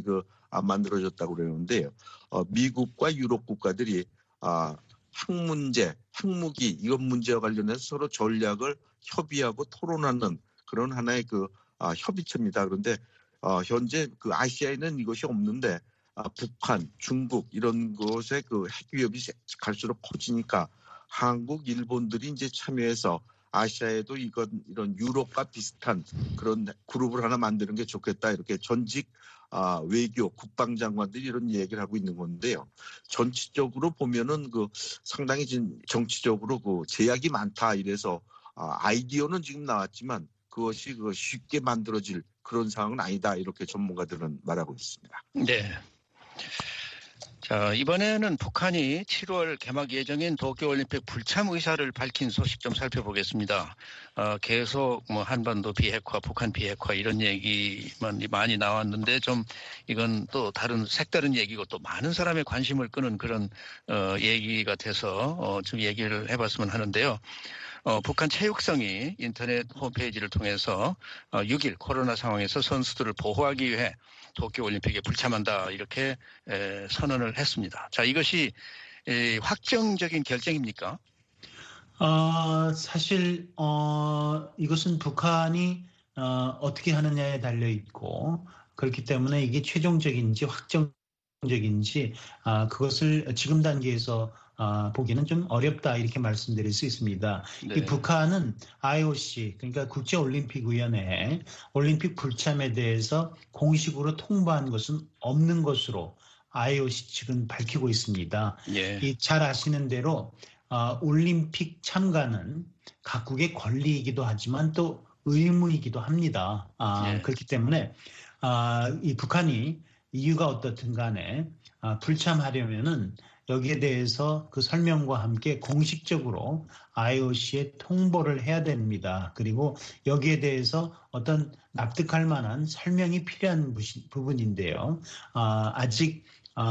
만들어졌다고 그러는데요. 미국과 유럽 국가들이 핵 문제, 핵무기 이것 문제와 관련해서 서로 전략을 협의하고 토론하는 그런 하나의 협의체입니다. 그런데 현재 아시아에는 이것이 없는데 북한, 중국 이런 곳의 핵 위협이 갈수록 커지니까 한국, 일본들이 이제 참여해서 아시아에도 이런 유럽과 비슷한 그런 그룹을 하나 만드는 게 좋겠다. 이렇게 전직 외교, 국방장관들이 이런 얘기를 하고 있는 건데요. 전체적으로 보면은 상당히 정치적으로 제약이 많다 이래서 아이디어는 지금 나왔지만 그것이 쉽게 만들어질 그런 상황은 아니다. 이렇게 전문가들은 말하고 있습니다. 네. 자, 이번에는 북한이 7월 개막 예정인 도쿄올림픽 불참 의사를 밝힌 소식 좀 살펴보겠습니다. 계속 한반도 비핵화, 북한 비핵화 이런 얘기만 많이 나왔는데 좀 이건 또 색다른 얘기고 또 많은 사람의 관심을 끄는 그런 얘기가 돼서 좀 얘기를 해봤으면 하는데요. 북한 체육성이 인터넷 홈페이지를 통해서 6일 코로나 상황에서 선수들을 보호하기 위해 도쿄올림픽에 불참한다 이렇게 선언을 했습니다. 자, 이것이 확정적인 결정입니까? 사실 이것은 북한이 어떻게 하느냐에 달려 있고 그렇기 때문에 이게 최종적인지 확정적인지 그것을 지금 단계에서 보기는 좀 어렵다 이렇게 말씀드릴 수 있습니다. 네. 이 북한은 IOC 그러니까 국제올림픽위원회에 올림픽 불참에 대해서 공식으로 통보한 것은 없는 것으로 IOC 측은 밝히고 있습니다. 예. 잘 아시는 대로 올림픽 참가는 각국의 권리이기도 하지만 또 의무이기도 합니다. 예. 그렇기 때문에 이 북한이 이유가 어떻든 간에 불참하려면은 여기에 대해서 그 설명과 함께 공식적으로 IOC에 통보를 해야 됩니다. 그리고 여기에 대해서 어떤 납득할 만한 설명이 필요한 부분인데요. 아직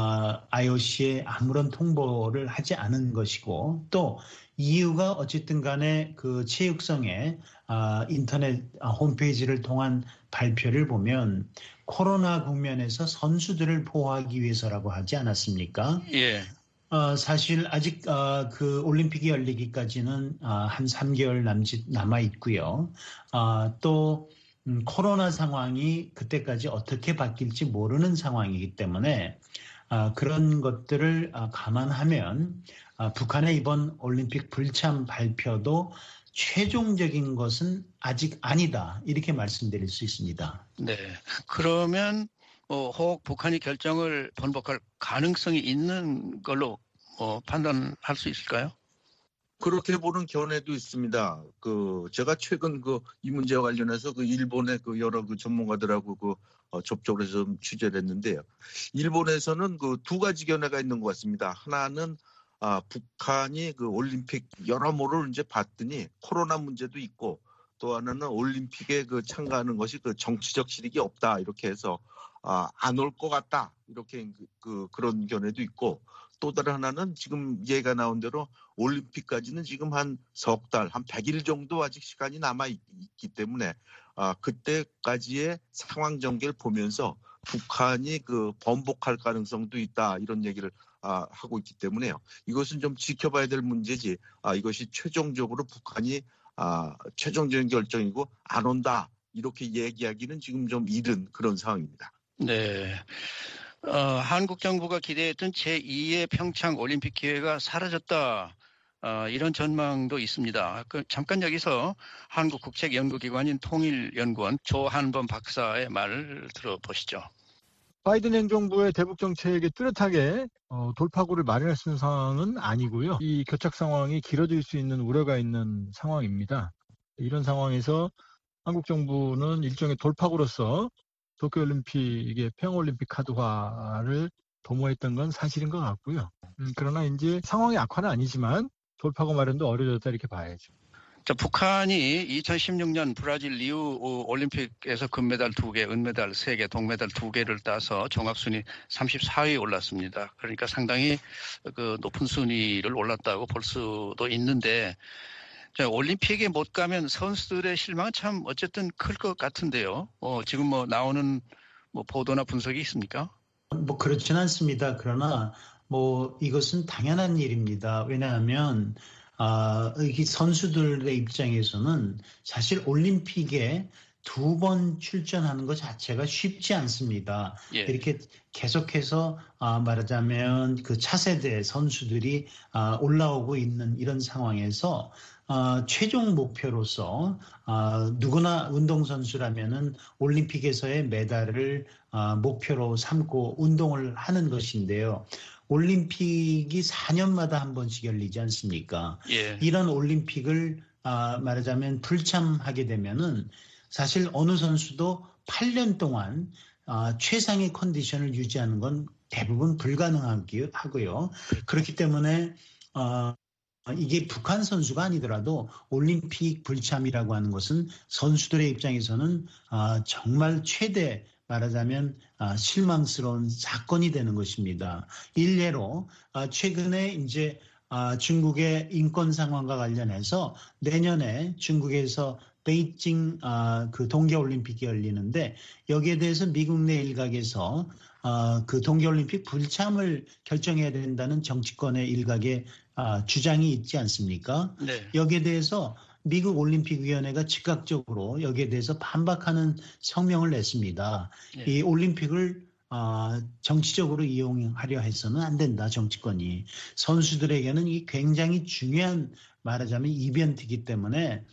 IOC에 아무런 통보를 하지 않은 것이고 또 이유가 어쨌든 간에 그 체육성의 인터넷 홈페이지를 통한 발표를 보면 코로나 국면에서 선수들을 보호하기 위해서라고 하지 않았습니까? 예. 사실 아직 그 올림픽이 열리기까지는 한 3개월 남아 있고요. 또 코로나 상황이 그때까지 어떻게 바뀔지 모르는 상황이기 때문에 그런 것들을 감안하면 북한의 이번 올림픽 불참 발표도 최종적인 것은 아직 아니다 이렇게 말씀드릴 수 있습니다. 네. 그러면 혹 북한이 결정을 번복할 가능성이 있는 걸로 판단할 수 있을까요? 그렇게 보는 견해도 있습니다. 제가 최근 이 문제와 관련해서 일본의 여러 전문가들하고 접촉을 해서 좀 취재를 했는데요. 일본에서는 두 가지 견해가 있는 것 같습니다. 하나는 북한이 올림픽 여러모로 이제 봤더니 코로나 문제도 있고 또 하나는 올림픽에 참가하는 것이 정치적 실익이 없다 이렇게 해서 안 올 것 같다 이렇게 그런 견해도 있고 또 다른 하나는 지금 얘기가 나온 대로 올림픽까지는 지금 한 석 달, 한 100일 정도 아직 시간이 남아 있기 때문에 그때까지의 상황 전개를 보면서 북한이 번복할 가능성도 있다 이런 얘기를 하고 있기 때문에요. 이것은 좀 지켜봐야 될 문제지 이것이 최종적으로 북한이 최종적인 결정이고 안 온다 이렇게 얘기하기는 지금 좀 이른 그런 상황입니다. 네. 한국 정부가 기대했던 제2의 평창 올림픽 기회가 사라졌다. 이런 전망도 있습니다. 잠깐 여기서 한국국책연구기관인 통일연구원 조한범 박사의 말을 들어보시죠. 바이든 행정부의 대북 정책에 뚜렷하게 돌파구를 마련할 수 있는 상황은 아니고요. 이 교착 상황이 길어질 수 있는 우려가 있는 상황입니다. 이런 상황에서 한국 정부는 일종의 돌파구로서 도쿄올림픽의 평화올림픽 카드화를 도모했던 건 사실인 것 같고요. 그러나 이제 상황이 악화는 아니지만 돌파구 마련도 어려졌다 이렇게 봐야죠. 자, 북한이 2016년 브라질 리우 올림픽에서 금메달 2개, 은메달 3개, 동메달 2개를 따서 종합순위 34위에 올랐습니다. 그러니까 상당히 높은 순위를 올랐다고 볼 수도 있는데 자, 올림픽에 못 가면 선수들의 실망은 참 어쨌든 클 것 같은데요. 지금 나오는 보도나 분석이 있습니까? 뭐 그렇진 않습니다. 그러나 뭐 이것은 당연한 일입니다. 왜냐하면 이 선수들의 입장에서는 사실 올림픽에 2번 출전하는 것 자체가 쉽지 않습니다. 예. 이렇게 계속해서 말하자면 그 차세대 선수들이 올라오고 있는 이런 상황에서 최종 목표로서 누구나 운동선수라면은 올림픽에서의 메달을 목표로 삼고 운동을 하는 것인데요. 올림픽이 4년마다 한 번씩 열리지 않습니까? 예. 이런 올림픽을 말하자면 불참하게 되면은 사실 어느 선수도 8년 동안 최상의 컨디션을 유지하는 건 대부분 불가능하고요. 그렇기 때문에 이게 북한 선수가 아니더라도 올림픽 불참이라고 하는 것은 선수들의 입장에서는 정말 최대 말하자면 실망스러운 사건이 되는 것입니다. 일례로 최근에 이제 중국의 인권 상황과 관련해서 내년에 중국에서 베이징 그 동계올림픽이 열리는데 여기에 대해서 미국 내 일각에서 그 동계올림픽 불참을 결정해야 된다는 정치권의 일각의 주장이 있지 않습니까? 네. 여기에 대해서 미국 올림픽위원회가 즉각적으로 여기에 대해서 반박하는 성명을 냈습니다. 네. 이 올림픽을 정치적으로 이용하려 해서는 안 된다, 정치권이. 선수들에게는 이 굉장히 중요한 말하자면 이벤트이기 때문에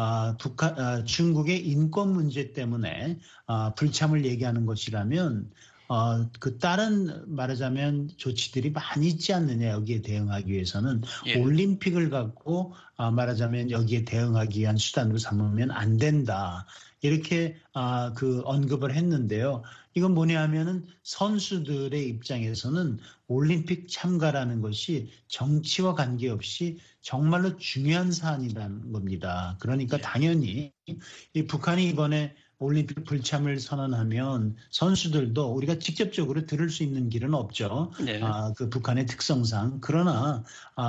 중국의 인권 문제 때문에 불참을 얘기하는 것이라면 그 다른 말하자면 조치들이 많이 있지 않느냐 여기에 대응하기 위해서는 예. 올림픽을 갖고 말하자면 여기에 대응하기 위한 수단으로 삼으면 안 된다. 이렇게 그 언급을 했는데요. 이건 뭐냐 하면은 선수들의 입장에서는 올림픽 참가라는 것이 정치와 관계없이 정말로 중요한 사안이라는 겁니다. 그러니까 예. 당연히 이 북한이 이번에 올림픽 불참을 선언하면 선수들도 우리가 직접적으로 들을 수 있는 길은 없죠. 네. 그 북한의 특성상. 그러나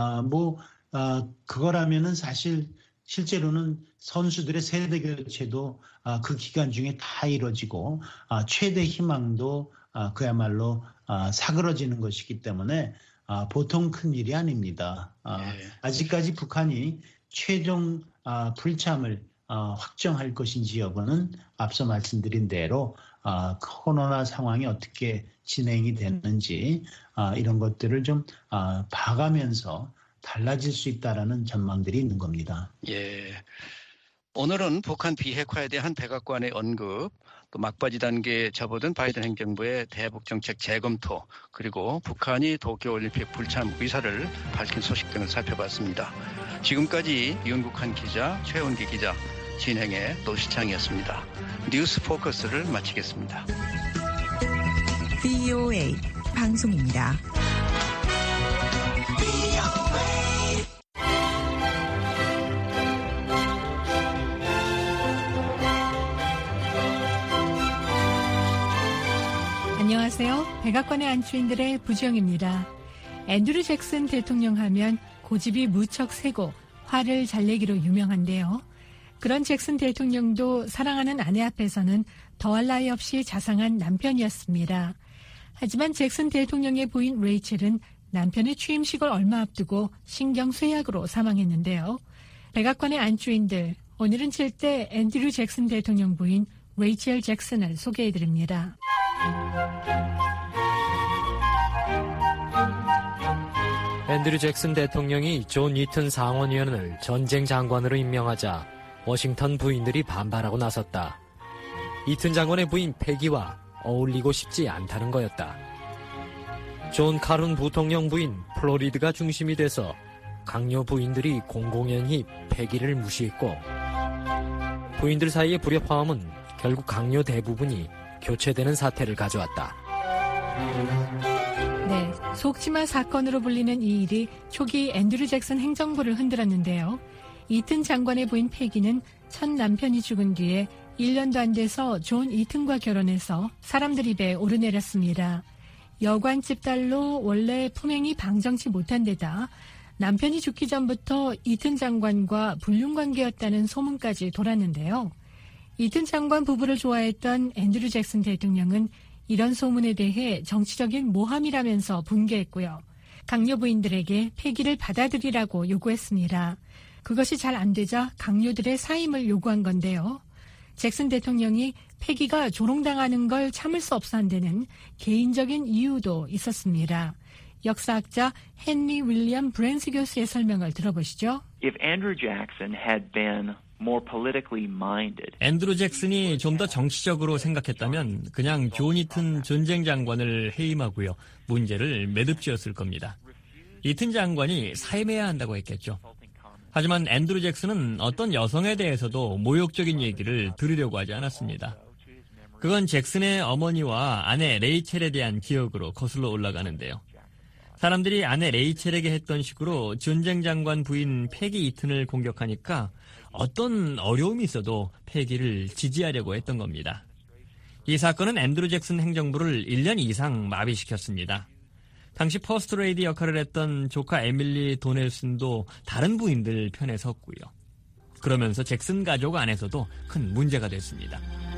그거라면은 사실 실제로는 선수들의 세대 교체도 그 기간 중에 다 이루어지고 최대 희망도 그야말로 사그러지는 것이기 때문에 보통 큰 일이 아닙니다. 네. 아직까지 북한이 최종 불참을 확정할 것인지 여부는 앞서 말씀드린 대로 코로나 상황이 어떻게 진행이 됐는지 이런 것들을 좀 봐가면서 달라질 수 있다라는 전망들이 있는 겁니다. 예. 오늘은 북한 비핵화에 대한 백악관의 언급, 또 막바지 단계에 접어든 바이든 행정부의 대북 정책 재검토, 그리고 북한이 도쿄올림픽 불참 의사를 밝힌 소식 등을 살펴봤습니다. 지금까지 윤국한 기자, 최원기 기자, 진행의 노시창이었습니다. 뉴스 포커스를 마치겠습니다. VOA 방송입니다. 안녕하세요. 백악관의 안주인들의 부지영입니다. 앤드류 잭슨 대통령 하면 고집이 무척 세고 화를 잘 내기로 유명한데요. 그런 잭슨 대통령도 사랑하는 아내 앞에서는 더할 나위 없이 자상한 남편이었습니다. 하지만 잭슨 대통령의 부인 레이첼은 남편의 취임식을 얼마 앞두고 신경쇠약으로 사망했는데요. 백악관의 안주인들, 오늘은 7대 앤드류 잭슨 대통령 부인 레이첼 잭슨을 소개해드립니다. 앤드류 잭슨 대통령이 존 이튼 상원의원을 전쟁 장관으로 임명하자 워싱턴 부인들이 반발하고 나섰다. 이튼 장관의 부인 패기와 어울리고 싶지 않다는 거였다. 존 카룬 부통령 부인 플로리드가 중심이 돼서 강요 부인들이 공공연히 패기를 무시했고 부인들 사이의 불협화음은 결국 강요 대부분이 교체되는 사태를 가져왔다. 네, 속지마 사건으로 불리는 이 일이 초기 앤드류 잭슨 행정부를 흔들었는데요. 이튼 장관의 부인 패기는 첫 남편이 죽은 뒤에 1년도 안 돼서 존 이튼과 결혼해서 사람들 입에 오르내렸습니다. 여관집 딸로 원래 품행이 방정치 못한 데다 남편이 죽기 전부터 이튼 장관과 불륜관계였다는 소문까지 돌았는데요. 이튼 장관 부부를 좋아했던 앤드류 잭슨 대통령은 이런 소문에 대해 정치적인 모함이라면서 분개했고요. 강요 부인들에게 폐기를 받아들이라고 요구했습니다. 그것이 잘 안 되자 강요들의 사임을 요구한 건데요. 잭슨 대통령이 폐기가 조롱당하는 걸 참을 수 없어 한 데는 개인적인 이유도 있었습니다. 역사학자 헨리 윌리엄 브랜스 교수의 설명을 들어보시죠. If Andrew Jackson had been more politically minded. 앤드루 잭슨이 좀 더 정치적으로 생각했다면 그냥 존 이튼 전쟁 장관을 해임하고요. 문제를 매듭지었을 겁니다. 이튼 장관이 사임해야 한다고 했겠죠. 하지만 앤드루 잭슨은 어떤 여성에 대해서도 모욕적인 얘기를 들으려고 하지 않았습니다. 그건 잭슨의 어머니와 아내 레이첼에 대한 기억으로 거슬러 올라가는데요. 사람들이 아내 레이첼에게 했던 식으로 전쟁 장관 부인 패기 이튼을 공격하니까 어떤 어려움이 있어도 패기를 지지하려고 했던 겁니다. 이 사건은 앤드루 잭슨 행정부를 1년 이상 마비시켰습니다. 당시 퍼스트 레이디 역할을 했던 조카 에밀리 도넬슨도 다른 부인들 편에 섰고요. 그러면서 잭슨 가족 안에서도 큰 문제가 됐습니다.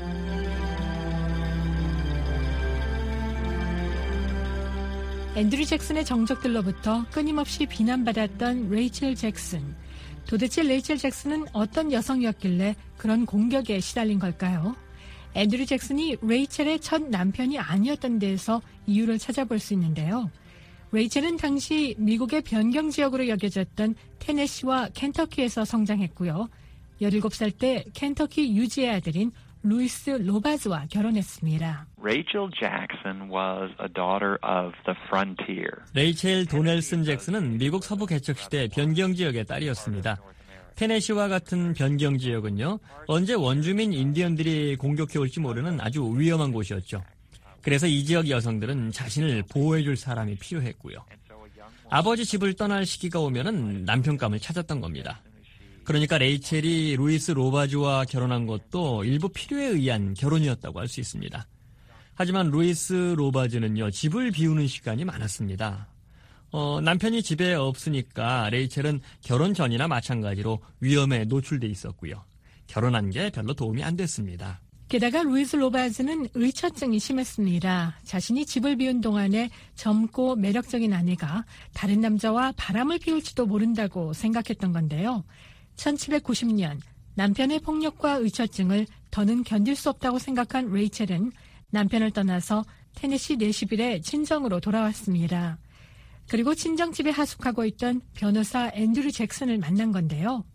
앤드류 잭슨의 정적들로부터 끊임없이 비난받았던 레이첼 잭슨. 도대체 레이첼 잭슨은 어떤 여성이었길래 그런 공격에 시달린 걸까요? 앤드류 잭슨이 레이첼의 첫 남편이 아니었던 데에서 이유를 찾아볼 수 있는데요. 레이첼은 당시 미국의 변경 지역으로 여겨졌던 테네시와 켄터키에서 성장했고요. 17살 때 켄터키 유지의 아들인 루이스 로바즈와 결혼했습니다. Rachel Jackson was a daughter of the frontier. 레이첼 도넬슨 잭슨은 미국 서부 개척 시대 변경 지역의 딸이었습니다. 테네시와 같은 변경 지역은요, 언제 원주민 인디언들이 공격해 올지 모르는 아주 위험한 곳이었죠. 그래서 이 지역 여성들은 자신을 보호해줄 사람이 필요했고요. 아버지 집을 떠날 시기가 오면은 남편감을 찾았던 겁니다. 그러니까 레이첼이 루이스 로바즈와 결혼한 것도 일부 필요에 의한 결혼이었다고 할 수 있습니다. 하지만 루이스 로바즈는요, 집을 비우는 시간이 많았습니다. 남편이 집에 없으니까 레이첼은 결혼 전이나 마찬가지로 위험에 노출돼 있었고요. 결혼한 게 별로 도움이 안 됐습니다. 게다가 루이스 로바즈는 의처증이 심했습니다. 자신이 집을 비운 동안에 젊고 매력적인 아내가 다른 남자와 바람을 피울지도 모른다고 생각했던 건데요. 1790년 남편의 폭력과 의처증을 더는 견딜 수 없다고 생각한 레이첼은 남편을 떠나서 테네시 내시빌의 친정으로 돌아왔습니다. 그리고 친정집에 하숙하고 있던 변호사 앤드류 잭슨을 만난 건데요.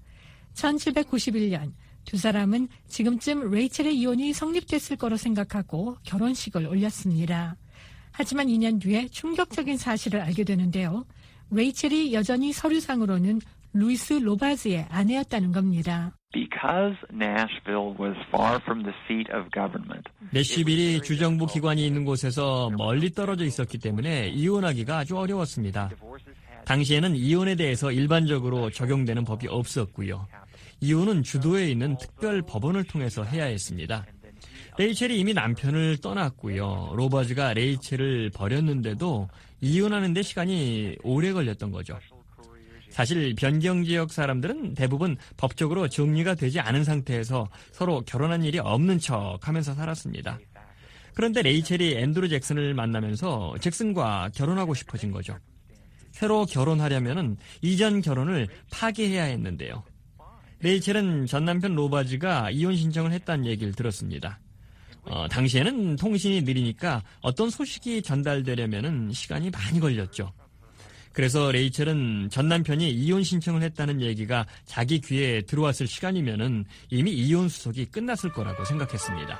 1791년 두 사람은 지금쯤 레이첼의 이혼이 성립됐을 거로 생각하고 결혼식을 올렸습니다. 하지만 2년 뒤에 충격적인 사실을 알게 되는데요. 레이첼이 여전히 서류상으로는 루이스 로바즈의 아내였다는 겁니다. Because Nashville was far from the seat of government. 내시빌이 주정부 기관이 있는 곳에서 멀리 떨어져 있었기 때문에 이혼하기가 아주 어려웠습니다. 당시에는 이혼에 대해서 일반적으로 적용되는 법이 없었고요. 이혼은 주도에 있는 특별 법원을 통해서 해야 했습니다. 레이첼이 이미 남편을 떠났고요. 로바즈가 레이첼을 버렸는데도 이혼하는 데 시간이 오래 걸렸던 거죠. 사실 변경 지역 사람들은 대부분 법적으로 정리가 되지 않은 상태에서 서로 결혼한 일이 없는 척하면서 살았습니다. 그런데 레이첼이 앤드루 잭슨을 만나면서 잭슨과 결혼하고 싶어진 거죠. 새로 결혼하려면은 이전 결혼을 파기해야 했는데요. 레이첼은 전 남편 로바즈가 이혼 신청을 했다는 얘기를 들었습니다. 당시에는 통신이 느리니까 어떤 소식이 전달되려면은 시간이 많이 걸렸죠. 그래서 레이첼은 전 남편이 이혼 신청을 했다는 얘기가 자기 귀에 들어왔을 시간이면은 이미 이혼 수속이 끝났을 거라고 생각했습니다.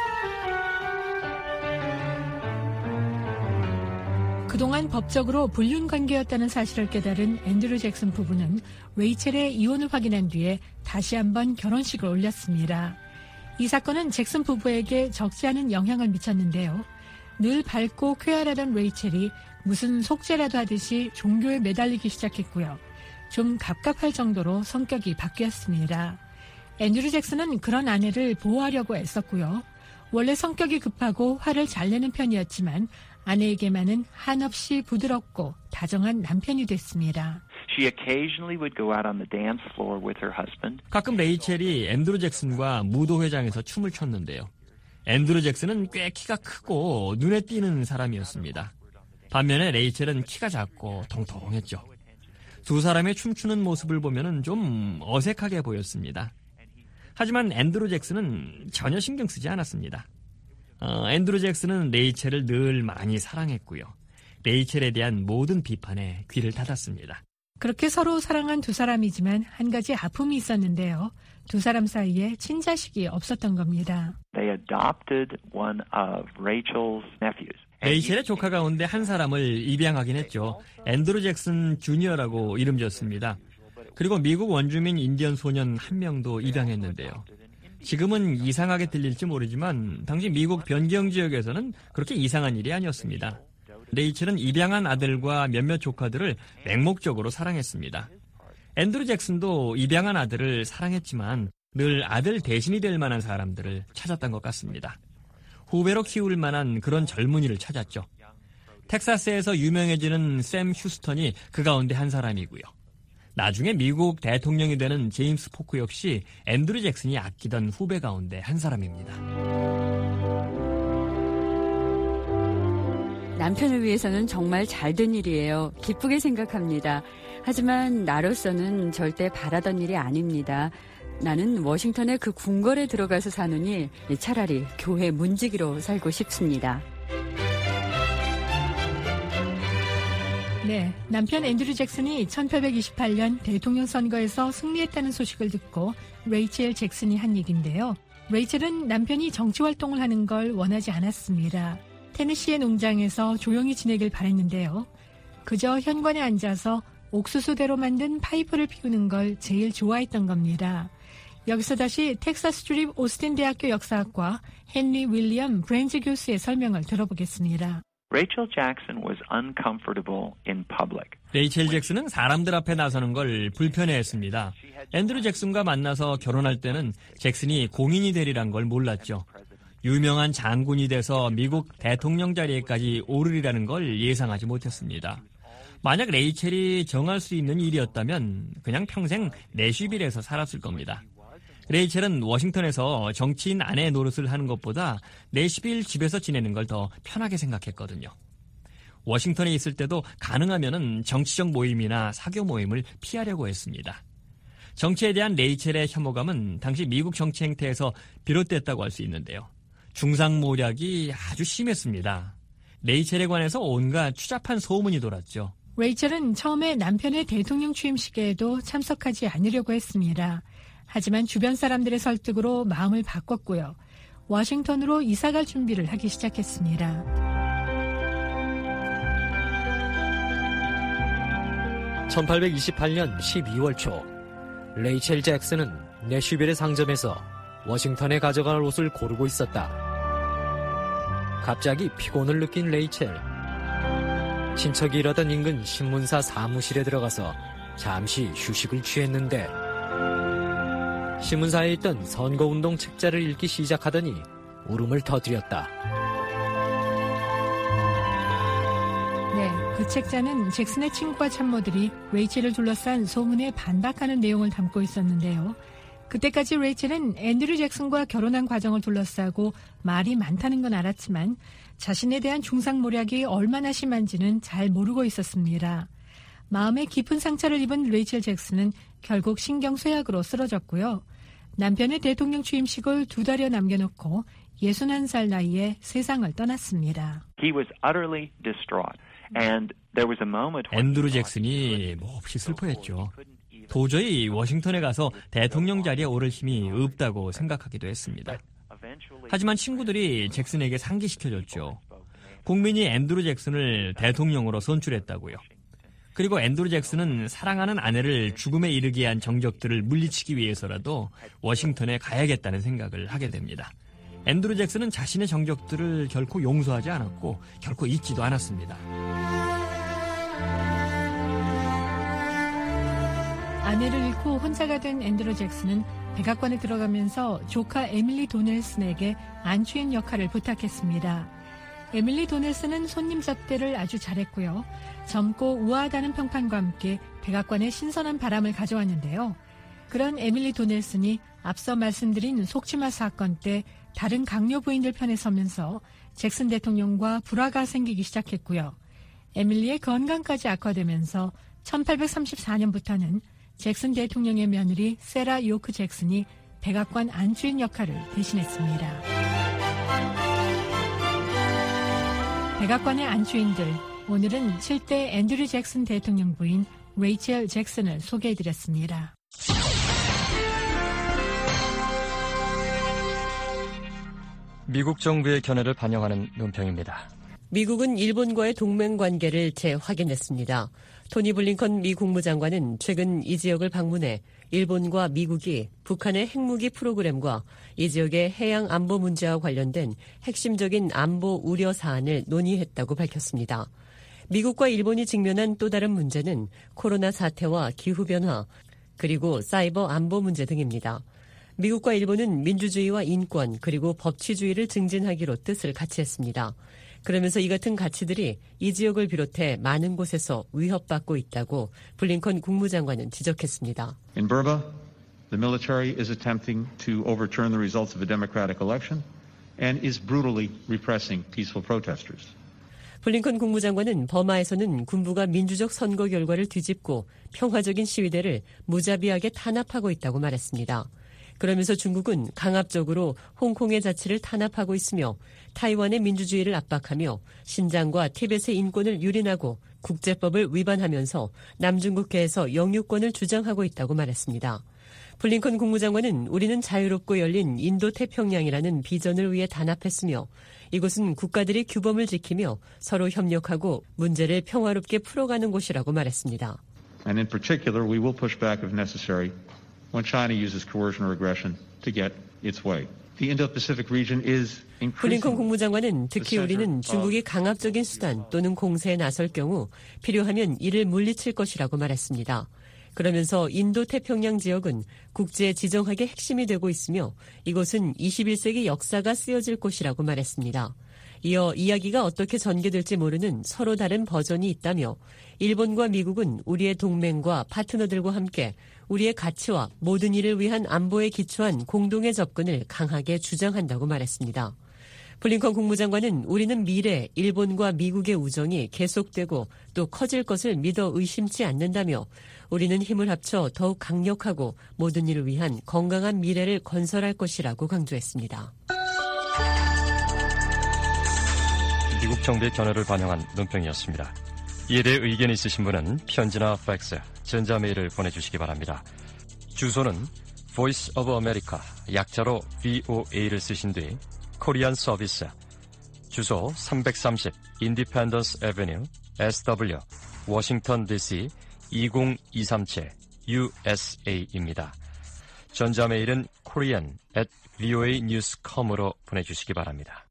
그동안 법적으로 불륜 관계였다는 사실을 깨달은 앤드류 잭슨 부부는 레이첼의 이혼을 확인한 뒤에 다시 한번 결혼식을 올렸습니다. 이 사건은 잭슨 부부에게 적지 않은 영향을 미쳤는데요. 늘 밝고 쾌활하던 레이첼이 무슨 속죄라도 하듯이 종교에 매달리기 시작했고요. 좀 갑갑할 정도로 성격이 바뀌었습니다. 앤드류 잭슨은 그런 아내를 보호하려고 애썼고요. 원래 성격이 급하고 화를 잘 내는 편이었지만 아내에게만은 한없이 부드럽고 다정한 남편이 됐습니다. She occasionally would go out on the dance floor with her husband. 가끔 레이첼이 앤드루 잭슨과 무도회장에서 춤을 췄는데요. 앤드루 잭슨은 꽤 키가 크고 눈에 띄는 사람이었습니다. 반면에 레이첼은 키가 작고 통통했죠. 두 사람의 춤추는 모습을 보면 좀 어색하게 보였습니다. 하지만 앤드루 잭슨은 전혀 신경 쓰지 않았습니다. 앤드루 잭슨은 레이첼을 늘 많이 사랑했고요. 레이첼에 대한 모든 비판에 귀를 닫았습니다. 그렇게 서로 사랑한 두 사람이지만 한 가지 아픔이 있었는데요. 두 사람 사이에 친자식이 없었던 겁니다. They adopted one of Rachel's nephews. 레이첼의 조카 가운데 한 사람을 입양하긴 했죠. 앤드루 잭슨 주니어라고 이름 지었습니다. 그리고 미국 원주민 인디언 소년 한 명도 입양했는데요. 지금은 이상하게 들릴지 모르지만 당시 미국 변경 지역에서는 그렇게 이상한 일이 아니었습니다. 레이첼은 입양한 아들과 몇몇 조카들을 맹목적으로 사랑했습니다. 앤드루 잭슨도 입양한 아들을 사랑했지만 늘 아들 대신이 될 만한 사람들을 찾았던 것 같습니다. 후배로 키울 만한 그런 젊은이를 찾았죠. 텍사스에서 유명해지는 샘 휴스턴이 그 가운데 한 사람이고요. 나중에 미국 대통령이 되는 제임스 포크 역시 앤드루 잭슨이 아끼던 후배 가운데 한 사람입니다. 남편을 위해서는 정말 잘된 일이에요. 기쁘게 생각합니다. 하지만 나로서는 절대 바라던 일이 아닙니다. 나는 워싱턴의 그 궁궐에 들어가서 사느니 차라리 교회 문지기로 살고 싶습니다. 네, 남편 앤드루 잭슨이 1828년 대통령 선거에서 승리했다는 소식을 듣고 레이첼 잭슨이 한 얘기인데요. 레이첼은 남편이 정치활동을 하는 걸 원하지 않았습니다. 테네시의 농장에서 조용히 지내길 바랬는데요. 그저 현관에 앉아서 옥수수대로 만든 파이프를 피우는 걸 제일 좋아했던 겁니다. 여기서 다시 텍사스 주립 오스틴 대학교 역사학과 헨리 윌리엄 브랜즈 교수의 설명을 들어보겠습니다. Rachel Jackson was uncomfortable in public. 레이첼 잭슨은 사람들 앞에 나서는 걸 불편해했습니다. 앤드루 잭슨과 만나서 결혼할 때는 잭슨이 공인이 되리란 걸 몰랐죠. 유명한 장군이 돼서 미국 대통령 자리에까지 오르리라는 걸 예상하지 못했습니다. 만약 레이첼이 정할 수 있는 일이었다면 그냥 평생 내슈빌에서 살았을 겁니다. 레이첼은 워싱턴에서 정치인 아내 노릇을 하는 것보다 내슈빌 집에서 지내는 걸 더 편하게 생각했거든요. 워싱턴에 있을 때도 가능하면은 정치적 모임이나 사교 모임을 피하려고 했습니다. 정치에 대한 레이첼의 혐오감은 당시 미국 정치 행태에서 비롯됐다고 할 수 있는데요. 중상모략이 아주 심했습니다. 레이첼에 관해서 온갖 추잡한 소문이 돌았죠. 레이첼은 처음에 남편의 대통령 취임식에도 참석하지 않으려고 했습니다. 하지만 주변 사람들의 설득으로 마음을 바꿨고요. 워싱턴으로 이사갈 준비를 하기 시작했습니다. 1828년 12월 초 레이첼 잭슨은 내슈빌의 상점에서 워싱턴에 가져갈 옷을 고르고 있었다. 갑자기 피곤을 느낀 레이첼. 친척이 일하던 인근 신문사 사무실에 들어가서 잠시 휴식을 취했는데 신문사에 있던 선거운동 책자를 읽기 시작하더니 울음을 터뜨렸다. 네, 그 책자는 잭슨의 친구와 참모들이 레이첼을 둘러싼 소문에 반박하는 내용을 담고 있었는데요. 그때까지 레이첼은 앤드루 잭슨과 결혼한 과정을 둘러싸고 말이 많다는 건 알았지만 자신에 대한 중상모략이 얼마나 심한지는 잘 모르고 있었습니다. 마음에 깊은 상처를 입은 레이첼 잭슨은 결국 신경쇠약으로 쓰러졌고요. 남편의 대통령 취임식을 2달여 남겨놓고 61살 나이에 세상을 떠났습니다. He was utterly distraught. And there was a moment when 앤드루 잭슨이 몹시 슬퍼했죠. 도저히 워싱턴에 가서 대통령 자리에 오를 힘이 없다고 생각하기도 했습니다. 하지만 친구들이 잭슨에게 상기시켜줬죠. 국민이 앤드루 잭슨을 대통령으로 선출했다고요. 그리고 앤드루 잭슨은 사랑하는 아내를 죽음에 이르게 한 정적들을 물리치기 위해서라도 워싱턴에 가야겠다는 생각을 하게 됩니다. 앤드루 잭슨은 자신의 정적들을 결코 용서하지 않았고 결코 잊지도 않았습니다. 아내를 잃고 혼자가 된 앤드루 잭슨은 백악관에 들어가면서 조카 에밀리 도넬슨에게 안주인 역할을 부탁했습니다. 에밀리 도넬슨은 손님 접대를 아주 잘했고요. 젊고 우아하다는 평판과 함께 백악관에 신선한 바람을 가져왔는데요. 그런 에밀리 도넬슨이 앞서 말씀드린 속치마 사건 때 다른 강요 부인들 편에 서면서 잭슨 대통령과 불화가 생기기 시작했고요. 에밀리의 건강까지 악화되면서 1834년부터는 잭슨 대통령의 며느리 세라 요크 잭슨이 백악관 안주인 역할을 대신했습니다. 백악관의 안주인들, 오늘은 7대 앤드류 잭슨 대통령 부인 레이첼 잭슨을 소개해드렸습니다. 미국 정부의 견해를 반영하는 논평입니다. 미국은 일본과의 동맹관계를 재확인했습니다. 토니 블링컨 미 국무장관은 최근 이 지역을 방문해 일본과 미국이 북한의 핵무기 프로그램과 이 지역의 해양 안보 문제와 관련된 핵심적인 안보 우려 사안을 논의했다고 밝혔습니다. 미국과 일본이 직면한 또 다른 문제는 코로나 사태와 기후변화, 그리고 사이버 안보 문제 등입니다. 미국과 일본은 민주주의와 인권 그리고 법치주의를 증진하기로 뜻을 같이 했습니다. 그러면서 이 같은 가치들이 이 지역을 비롯해 많은 곳에서 위협받고 있다고 블링컨 국무장관은 지적했습니다. In Burma, the military is attempting to overturn the results of a democratic election and is brutally repressing peaceful protesters. 블링컨 국무장관은 버마에서는 군부가 민주적 선거 결과를 뒤집고 평화적인 시위대를 무자비하게 탄압하고 있다고 말했습니다. 그러면서 중국은 강압적으로 홍콩의 자치를 탄압하고 있으며 타이완의 민주주의를 압박하며 신장과 티벳의 인권을 유린하고 국제법을 위반하면서 남중국해에서 영유권을 주장하고 있다고 말했습니다. 블링컨 국무장관은 우리는 자유롭고 열린 인도태평양이라는 비전을 위해 단합했으며 이곳은 국가들이 규범을 지키며 서로 협력하고 문제를 평화롭게 풀어가는 곳이라고 말했습니다. And in particular, we will push back if necessary when China uses coercion or aggression to get its way. The Indo-Pacific region is 블링컨 국무장관은 특히 우리는 중국이 강압적인 수단 또는 공세에 나설 경우 필요하면 이를 물리칠 것이라고 말했습니다. 그러면서 인도태평양 지역은 국제 지정학의 핵심이 되고 있으며 이곳은 21세기 역사가 쓰여질 곳이라고 말했습니다. 이어 이야기가 어떻게 전개될지 모르는 서로 다른 버전이 있다며 일본과 미국은 우리의 동맹과 파트너들과 함께 우리의 가치와 모든 일을 위한 안보에 기초한 공동의 접근을 강하게 주장한다고 말했습니다. 블링컨 국무장관은 우리는 미래 일본과 미국의 우정이 계속되고 또 커질 것을 믿어 의심치 않는다며 우리는 힘을 합쳐 더욱 강력하고 모든 일을 위한 건강한 미래를 건설할 것이라고 강조했습니다. 미국 정부의 견해를 반영한 논평이었습니다. 이에 대해 의견이 있으신 분은 편지나 팩스, 전자메일을 보내주시기 바랍니다. 주소는 Voice of America, 약자로 VOA를 쓰신 뒤 코리안 서비스, 주소 330 Independence Avenue, SW, 워싱턴 DC 20237 USA입니다. 전자메일은 korean@voanews.com으로 보내주시기 바랍니다.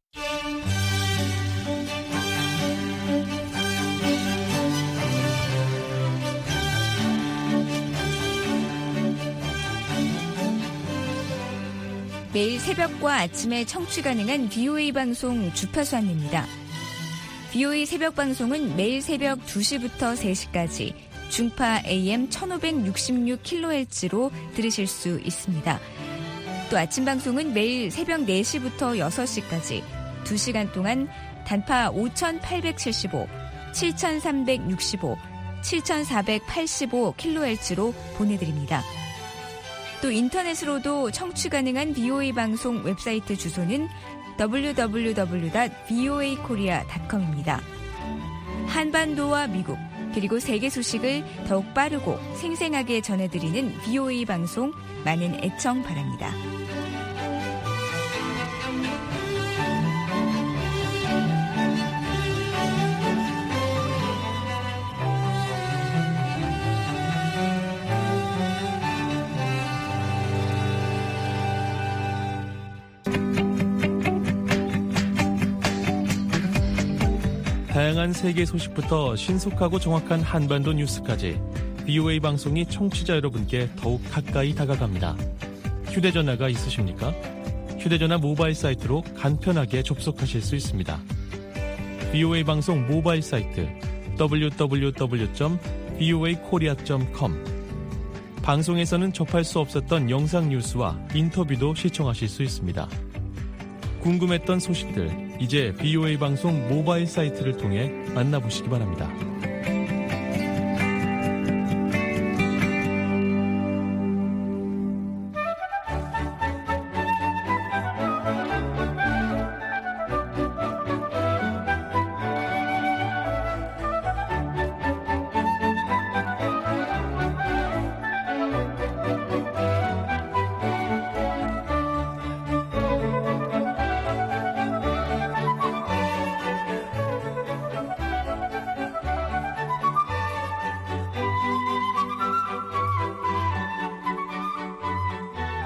매일 새벽과 아침에 청취 가능한 VOA 방송 주파수 안내입니다. VOA 새벽 방송은 매일 새벽 2시부터 3시까지 중파 AM 1566kHz로 들으실 수 있습니다. 또 아침 방송은 매일 새벽 4시부터 6시까지 2시간 동안 단파 5875, 7365, 7485kHz로 보내드립니다. 또 인터넷으로도 청취 가능한 VOA 방송 웹사이트 주소는 www.voakorea.com입니다. 한반도와 미국 그리고 세계 소식을 더욱 빠르고 생생하게 전해드리는 VOA 방송 많은 애청 바랍니다. 다양한 세계 소식부터 신속하고 정확한 한반도 뉴스까지 VOA 방송이 청취자 여러분께 더욱 가까이 다가갑니다. 휴대전화가 있으십니까? 휴대전화 모바일 사이트로 간편하게 접속하실 수 있습니다. VOA 방송 모바일 사이트 www.voakorea.com 방송에서는 접할 수 없었던 영상 뉴스와 인터뷰도 시청하실 수 있습니다. 궁금했던 소식들, 이제 BOA 방송 모바일 사이트를 통해 만나보시기 바랍니다.